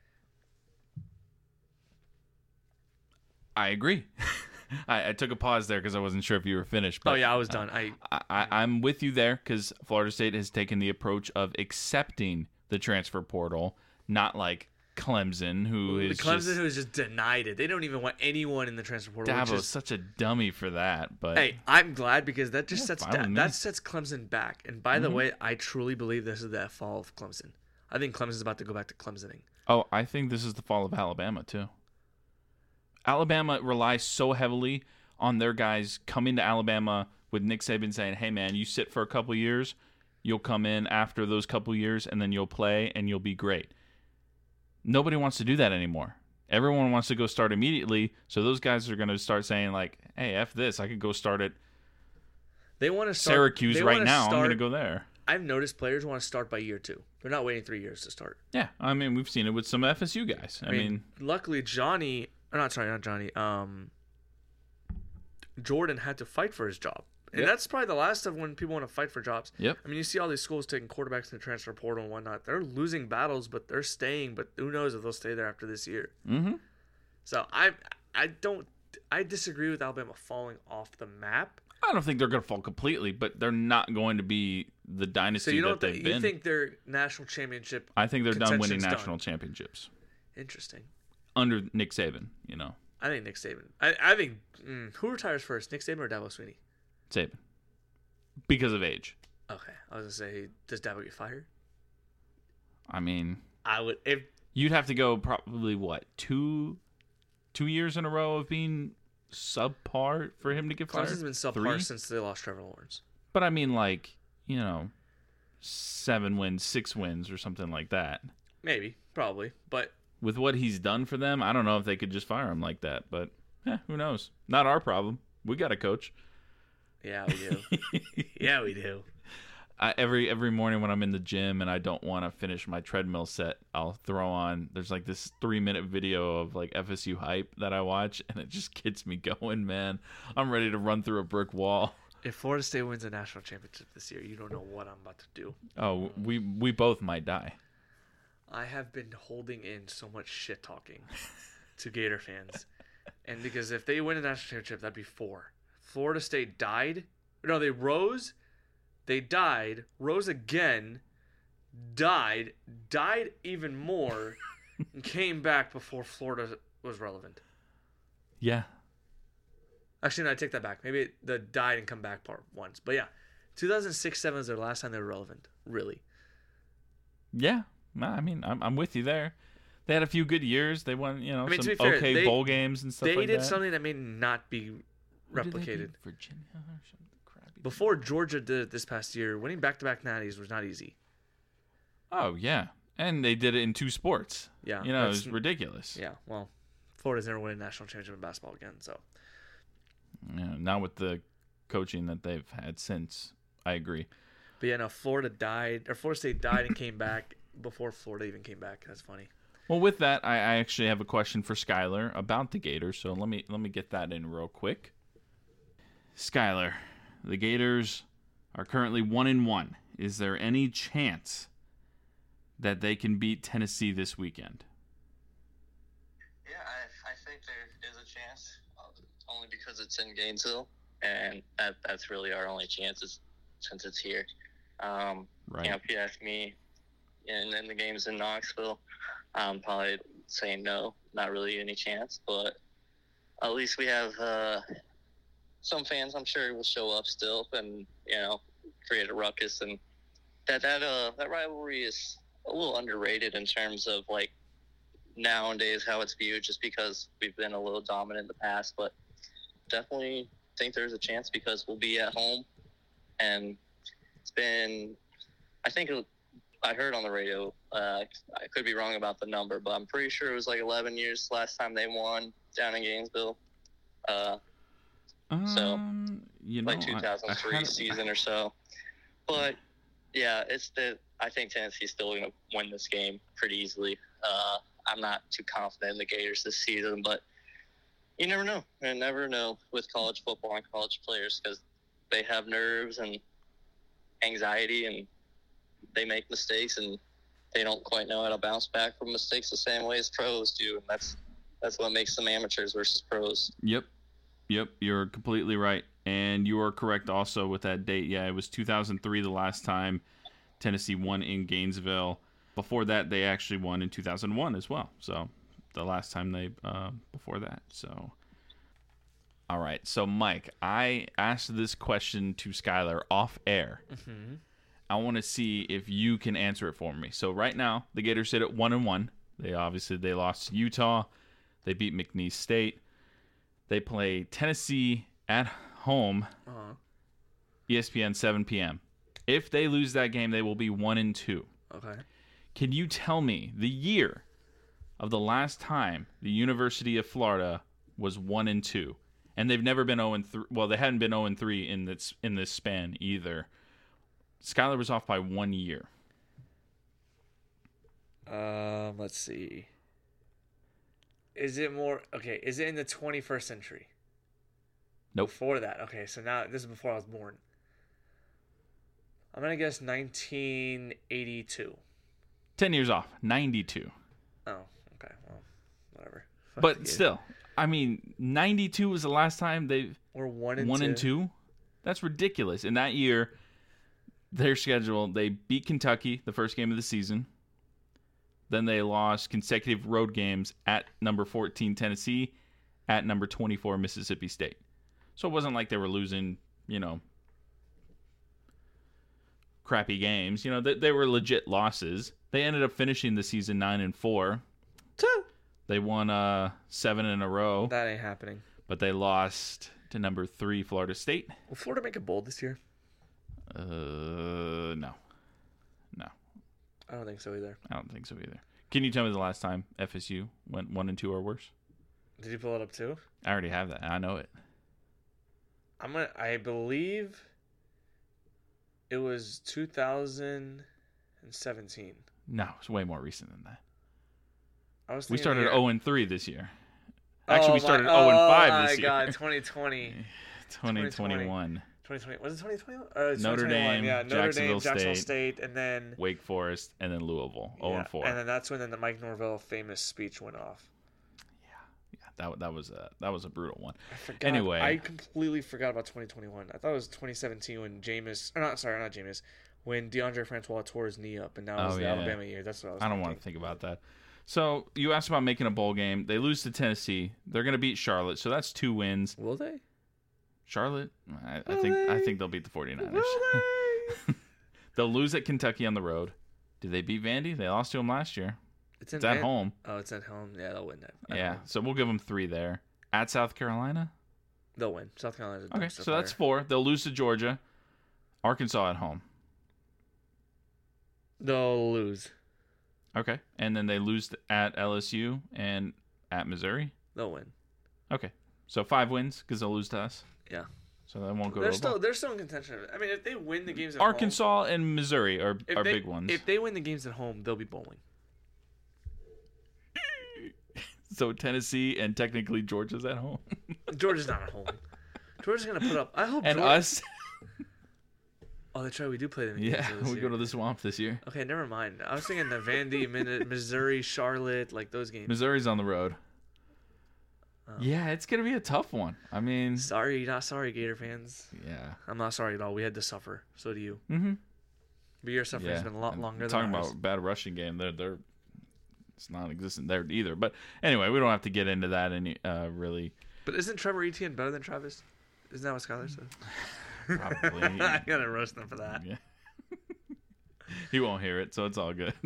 I agree. I, I took a pause there because I wasn't sure if you were finished. But oh yeah, I was done. I I, I, I'm with you there because Florida State has taken the approach of accepting the transfer portal, not like Clemson, who the is Clemson just, who has just denied it. They don't even want anyone in the transfer portal. which Dabo's is- such a dummy for that. But Hey, I'm glad because that just Yeah, sets fine da- with me. that sets Clemson back. And by the Mhm. way, I truly believe this is the fall of Clemson. I think Clemson's about to go back to Clemsoning. oh, I think this is the fall of Alabama too. Alabama relies so heavily on their guys coming to Alabama with Nick Saban saying, hey, man, you sit for a couple years, you'll come in after those couple years, and then you'll play, and you'll be great. Nobody wants to do that anymore. Everyone wants to go start immediately, so those guys are going to start saying, like, hey, F this, I could go start at They want to start, Syracuse they right wanna now. Start, I'm going to go there. I've noticed players want to start by year two. They're not waiting three years to start. Yeah, I mean, we've seen it with some F S U guys. I, I mean, mean, luckily Johnny, or not sorry, not Johnny, um, Jordan had to fight for his job. And Yep. that's probably the last of when people want to fight for jobs. Yep. I mean, you see all these schools taking quarterbacks in the transfer portal and whatnot. They're losing battles, but they're staying. But who knows if they'll stay there after this year? mm-hmm. So I, I don't, I disagree with Alabama falling off the map. I don't think they're going to fall completely, but they're not going to be the So dynasty you that don't they've think been. you think their national championship? I think they're done winning contention's national done. championships Interesting. under Nick Saban, you know. I think Nick Saban. I, I think mm, who retires first, Nick Saban or Dabo Swinney? Saban. Because of age. Okay, I was gonna say, does Dabo get fired? I mean, I would if you'd have to go probably, what, two two years in a row of being subpar for him to get fired? Clemson's been subpar Three? since they lost Trevor Lawrence. But I mean, like, you know, seven wins, six wins or something like that. Maybe, probably, but With what he's done for them, I don't know if they could just fire him like that. But, eh, who knows? Not our problem. We got a coach. yeah, we do. yeah, we do. I, every every morning when I'm in the gym and I don't want to finish my treadmill set, I'll throw on. There's like this three minute video of like F S U hype that I watch, and it just gets me going, man. I'm ready to run through a brick wall. If Florida State wins a national championship this year, you don't know what I'm about to do. Oh, we we both might die. I have been holding in so much shit talking to Gator fans, and because if they win a national championship, that'd be four. Florida State died. No, they rose. They died, rose again, died, died even more, and came back before Florida was relevant. Yeah. Actually, no, I take that back. Maybe the died and come back part once. But yeah, two thousand six seven is their last time they were relevant, really. Yeah. No, I mean, I'm I'm with you there. They had a few good years. They won, you know, I mean, to some be fair, okay they- bowl games and stuff They like did that. something that may not be Who did they replicated. beat? Virginia or something crappy. Before Georgia did it this past year, winning back-to-back natties was not easy. Oh, yeah. And they did it in two sports. Yeah, You know, it that's- was ridiculous. Yeah, well, Florida's never won a national championship in basketball again, so. Yeah, not with the coaching that they've had since. I agree. But yeah, no, Florida died, or Florida State died and came back before Florida even came back. That's funny. Well, with that, I, I actually have a question for Skylar about the Gators. So let me let me get that in real quick. Skylar, the Gators are currently one and one. Is there any chance that they can beat Tennessee this weekend? Yeah, I, I think there is a chance, uh, only because it's in Gainesville, and that, that's really our only chances since it's here. Um, Right. You know, if you ask me, and then the game's in Knoxville, I'm probably saying no, not really any chance. But at least we have uh, some fans, I'm sure, will show up still and, you know, create a ruckus. And that that uh that rivalry is a little underrated in terms of, like, nowadays how it's viewed, just because we've been a little dominant in the past. But definitely think there's a chance because we'll be at home, and it's been, I think it, I heard on the radio, uh, I could be wrong about the number, but I'm pretty sure it was like eleven years last time they won down in Gainesville. Uh, so, Um, you know, like two thousand three I, I had- season or so. But yeah, it's the, I think Tennessee's still going to win this game pretty easily. Uh, I'm not too confident in the Gators this season, but you never know. You never know with college football and college players, because they have nerves and anxiety, and they make mistakes, and they don't quite know how to bounce back from mistakes the same way as pros do. And that's that's what makes them amateurs versus pros. Yep. Yep, you're completely right. And you are correct also with that date. Yeah, it was two thousand three the last time Tennessee won in Gainesville. Before that, they actually won in two thousand one as well. So the last time they, uh, before that. So, all right. So, Mike, I asked this question to Skylar off air. Mm-hmm. I want to see if you can answer it for me. So right now, the Gators sit at one and one. They obviously they lost to Utah. They beat McNeese State. They play Tennessee at home, Uh-huh. E S P N seven p.m. If they lose that game, they will be one and two. Okay. Can you tell me the year of the last time the University of Florida was one and two? And they've never been zero and three. Well, they hadn't been zero and three in this in this span either. Skyler was off by one year. Um, let's see. Is it more okay? Is it in the twenty-first century? Nope. Before that, okay. So now this is before I was born. I'm gonna guess nineteen eighty-two. Ten years off, ninety-two. Oh, okay. Well, whatever. Fuck But you. still, I mean, ninety-two was the last time they Or one and one two. and two. That's ridiculous. In that year, their schedule, they beat Kentucky the first game of the season. Then they lost consecutive road games at number fourteen Tennessee, at number twenty-four Mississippi State. So it wasn't like they were losing, you know, crappy games. You know, they, they were legit losses. They ended up finishing the season nine and four. Two. They won uh seven in a row, That ain't happening. but they lost to number three Florida State. Will Florida make a bowl this year? Uh, no, no, I don't think so either. I don't think so either. Can you tell me the last time F S U went one and two or worse? Did you pull it up too? I already have that. I know it. I'm gonna. I believe it was two thousand seventeen. No, it's way more recent than that. I was. We thinking started the year- zero and three this year. Actually, we Oh my- started zero and five this Oh year. my god, twenty twenty. twenty twenty-one. twenty twenty. Was it twenty twenty-one? Or it was Notre 2021. Dame, Yeah, Notre Jacksonville Dame, Jacksonville State, State, and then Wake Forest, and then Louisville. zero yeah, and four. and then that's when then the Mike Norvell famous speech went off. Yeah, that that was a that was a brutal one. I forgot. Anyway. I completely forgot about twenty twenty-one. I thought it was twenty seventeen when Jameis, or not, sorry, not Jameis, when DeAndre Francois tore his knee up, and now it's Oh, the yeah. Alabama year. That's what I was. I don't thinking. want to think about that. So you asked about making a bowl game. They lose to Tennessee. They're going to beat Charlotte, so that's two wins. Will they? Charlotte, I, I Will think I they? think they'll beat the 49ers. Will they? They'll lose at Kentucky on the road. Did they beat Vandy? They lost to them last year. It's, in It's at Van- home. Oh, it's at home. Yeah, they'll win that. At Yeah, home. so we'll give them three there. At South Carolina? They'll win. South Carolina's a Okay, dumpster so that's fire. four. They'll lose to Georgia. Arkansas at home. They'll lose. Okay, and then they lose at L S U and at Missouri. They'll win. Okay, so five wins because they'll lose to us. Yeah. So they won't go They're to a still bowl. they're still in contention. I mean, if they win the games at home, Arkansas and Missouri are, if are they, big ones. If they win the games at home, they'll be bowling. So Tennessee and technically Georgia's at home. Georgia's not at home. Georgia's gonna put up. I hope. And Georgia, us, Oh, that's right. We do play them. in yeah, games this we year. go to the swamp this year. Okay, never mind. I was thinking the Vandy, Min- Missouri, Charlotte, like those games. Missouri's on the road. Oh. Yeah, it's gonna be a tough one. I mean, Sorry, not sorry, Gator fans. yeah. I'm not sorry at all. We had to suffer. So do you. Mm-hmm. But your suffering's Yeah. been a lot And longer talking than ours. about bad rushing game, they're they're it's non-existent there either. But anyway, we don't have to get into that any uh, really. But isn't Trevor Etienne better than Travis? Isn't that what Skyler said? Probably. I gotta roast him for that. Yeah. He won't hear it, so it's all good.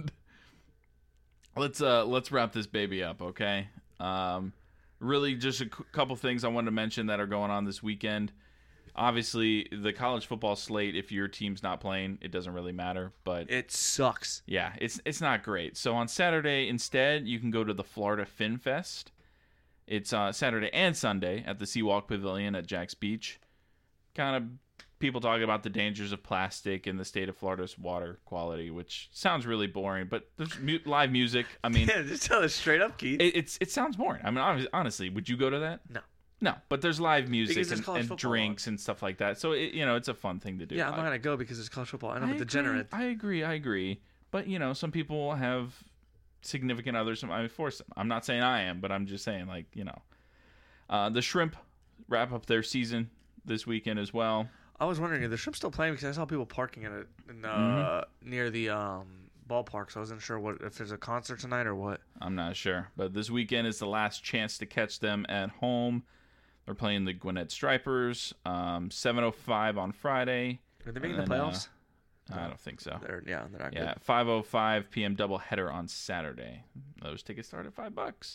Let's uh let's wrap this baby up, okay? Um, really, just a c- couple things I wanted to mention that are going on this weekend. Obviously, the college football slate. If your team's not playing, it doesn't really matter. But It sucks. yeah, it's it's not great. So on Saturday, instead, you can go to the Florida Fin Fest. It's uh, Saturday and Sunday at the Seawalk Pavilion at Jack's Beach. Kind of people talking about the dangers of plastic and the state of Florida's water quality, which sounds really boring. But there's mu- live music. I mean, Yeah, just tell us straight up, Keith. it, it's it sounds boring. I mean, honest- honestly, would you go to that? No. No, but there's live music Because it's and, college and football. drinks and stuff like that. So it, you know, it's a fun thing to do. yeah, I'm I- not gonna go because it's college football. I know, I but agree, degenerate. I agree. I agree. But you know, some people have significant others. I mean, force them. I'm not saying I am, but I'm just saying, like, you know, uh, the Shrimp wrap up their season this weekend as well. I was wondering if the Shrimp still playing because I saw people parking in it in, uh, Mm-hmm. near the um, ballpark. So I wasn't sure what if there's a concert tonight or what. I'm not sure, but this weekend is the last chance to catch them at home. They're playing the Gwinnett Stripers, um, seven oh five on Friday. Are they making And the then, uh, playoffs? I don't think so. They're yeah, they're not Yeah, good. five oh five p.m. doubleheader on Saturday. Those tickets start at five bucks.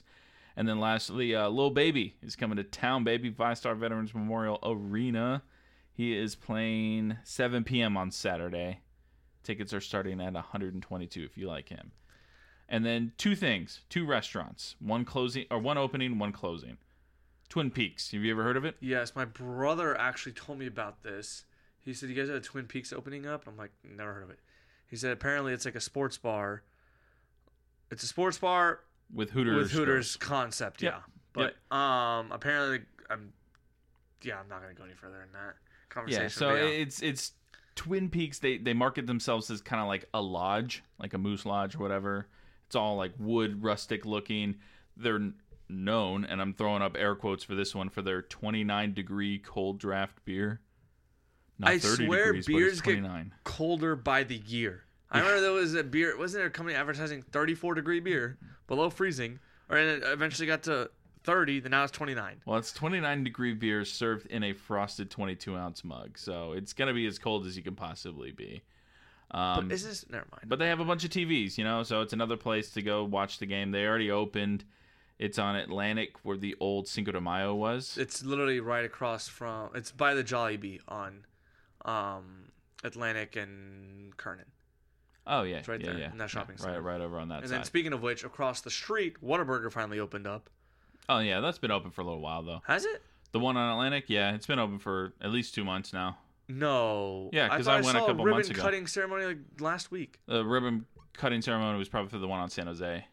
And then lastly, uh, Lil Baby is coming to town, baby. Five Star Veterans Memorial Arena. He is playing seven p.m. on Saturday. Tickets are starting at one hundred twenty-two if you like him. And then two things, two restaurants, one closing or one opening, one closing. Twin Peaks. Have you ever heard of it? Yes, my brother actually told me about this. He said, you guys have a Twin Peaks opening up? I'm like, never heard of it. He said, apparently it's like a sports bar. It's a sports bar with Hooters. With Hooters concept, yep. yeah. But yep. um, apparently, I'm, yeah, I'm not going to go any further than that conversation. Yeah, so yeah. it's it's Twin Peaks. They, they market themselves as kind of like a lodge, like a moose lodge or whatever. It's all like wood, rustic looking. They're known, and I'm throwing up air quotes for this one, for their twenty-nine degree cold draft beer. Not I thirty swear degrees, beers but it's get colder by the year. I remember there was a beer, wasn't there a company advertising thirty-four degree beer below freezing, or and it eventually got to thirty, then now it's twenty-nine. Well, it's twenty-nine degree beer served in a frosted twenty-two ounce mug, so it's going to be as cold as you can possibly be. Um, but is this, never mind. But they have a bunch of T Vs, you know, so it's another place to go watch the game. They already opened. It's on Atlantic, where the old Cinco de Mayo was. It's literally right across from, it's by the Jollibee on um, Atlantic and Kernan. Oh, yeah. It's right yeah, there yeah. in that shopping yeah, center. Right, right over on that and side. And then speaking of which, across the street, Whataburger finally opened up. Oh, yeah, that's been open for a little while, though. Has it? The one on Atlantic? Yeah, it's been open for at least two months now. No. Yeah, because I, I, went I a couple a months ago. ribbon cutting ceremony like last week. The ribbon cutting ceremony was probably for the one on San Jose.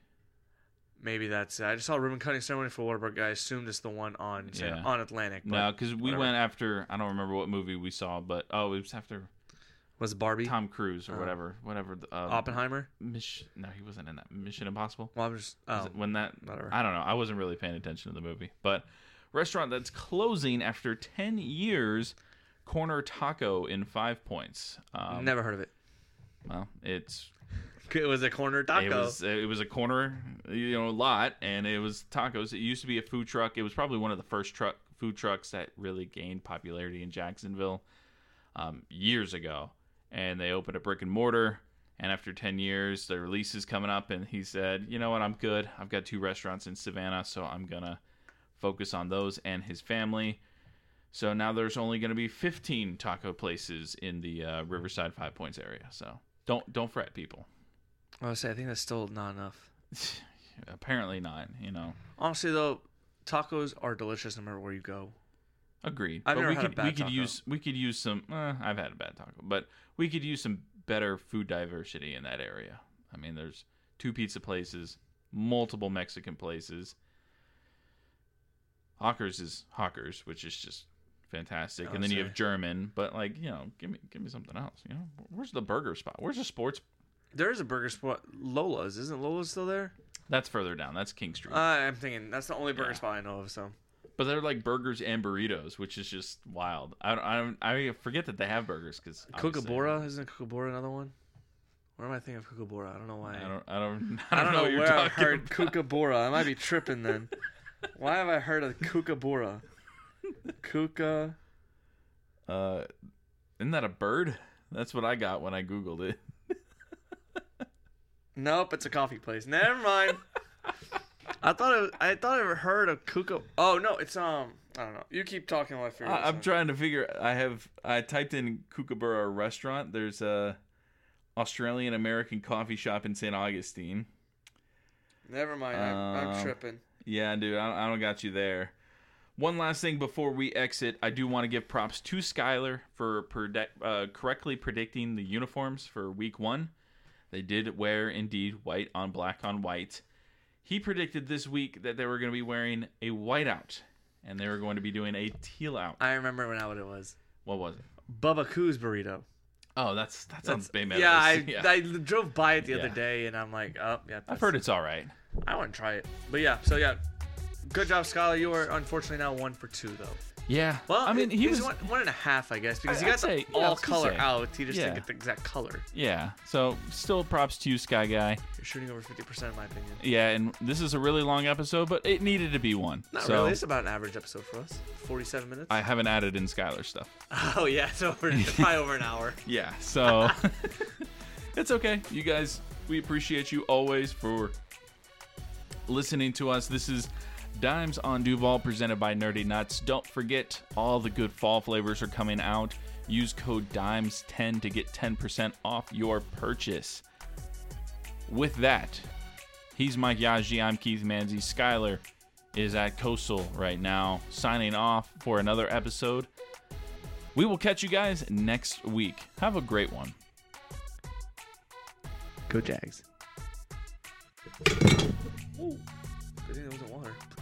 Maybe that's it. I just saw a ribbon cutting ceremony for Whataburger. I assumed it's the one on yeah. on Atlantic. No, because we went after, I don't remember what movie we saw, but oh, it was after was it Barbie? Tom Cruise or oh. whatever, whatever. Um, Oppenheimer? Mission, no, he wasn't in that. Mission Impossible. Well, I'm just oh, when that. Whatever. I don't know. I wasn't really paying attention to the movie, but restaurant that's closing after ten years. Corner Taco in Five Points. Um, Never heard of it. Well, it's it was a corner taco. It was it was a corner, you know, lot, and it was tacos. It used to be a food truck. It was probably one of the first truck food trucks that really gained popularity in Jacksonville um, years ago. And they opened a brick and mortar. And after ten years, the release is coming up, and he said, "You know what? I'm good. I've got two restaurants in Savannah, so I'm gonna focus on those and his family." So now there's only going to be fifteen taco places in the uh, Riverside Five Points area. So don't don't fret, people. I was say I think that's still not enough. Apparently not. You know. Honestly, though, tacos are delicious no matter where you go. Agreed. I've but never we had could a bad we could taco. use we could use some. Uh, I've had a bad taco, but we could use some better food diversity in that area. I mean, there's two pizza places, multiple Mexican places. Hawkers is Hawkers, which is just fantastic, I'll and then you say. have German, but like you know, give me give me something else. You know, where's the burger spot? Where's the sports? There is a burger spot, Lola's. Isn't Lola's still there? That's further down. That's King Street. Uh, I'm thinking that's the only burger Yeah. spot I know of. So But they're like burgers and burritos, which is just wild. I don't, I, don't, I forget that they have burgers because Kookaburra, isn't Kookaburra another one? Where am I thinking of Kookaburra? I don't know why. I don't, I don't, I don't know, what you're where I talking heard about. Kookaburra. I might be tripping then. Why have I heard of Kookaburra? Kuka. Uh, isn't that a bird? That's what I got when I googled it. Nope, it's a coffee place. Never mind. I thought it was, I thought I heard of Kuka. Oh no, it's um. I don't know. You keep talking while I figure. I, this I'm out. trying to figure. I have I typed in Kookaburra restaurant. There's a Australian American coffee shop in Saint Augustine. Never mind. I'm, I'm Um, tripping. Yeah, dude, I, I don't got you there. One last thing before we exit, I do want to give props to Skylar for predict, uh, correctly predicting the uniforms for week one. They did wear, indeed, white on black on white. He predicted this week that they were going to be wearing a whiteout, and they were going to be doing a teal out. I remember now what it was. What was it? Bubba Coos burrito. Oh, that's that's, on That's, Bay Meadows. yeah, I, yeah. I drove by it the Yeah. other day, and I'm like, oh, yeah. I've that's- heard it's all right. I want to try it. But yeah, so yeah. Good job, Skylar. You are unfortunately now one for two, though. Yeah. Well, I mean, he he's was. one, one and a half, I guess, because I- he got I'd say- the yeah, I all was gonna color say. out. He just Yeah. didn't get the exact color. Yeah. So still props to you, Sky Guy. You're shooting over fifty percent, in my opinion. Yeah, and this is a really long episode, but it needed to be one. Not so really. It's about an average episode for us. forty-seven minutes. I haven't added in Skylar stuff. Oh, yeah. It's, over, it's probably over an hour. Yeah, so it's okay. You guys, we appreciate you always for listening to us. This is Dimes on Duval presented by Nerdy Nuts. Don't forget, all the good fall flavors are coming out. Use code dimes ten to get ten percent off your purchase. With that, he's Mike Yaji. I'm Keith Manzi. Skyler is at Coastal right now, signing off for another episode. We will catch you guys next week. Have a great one. Go Jags. Ooh, good thing it wasn't water.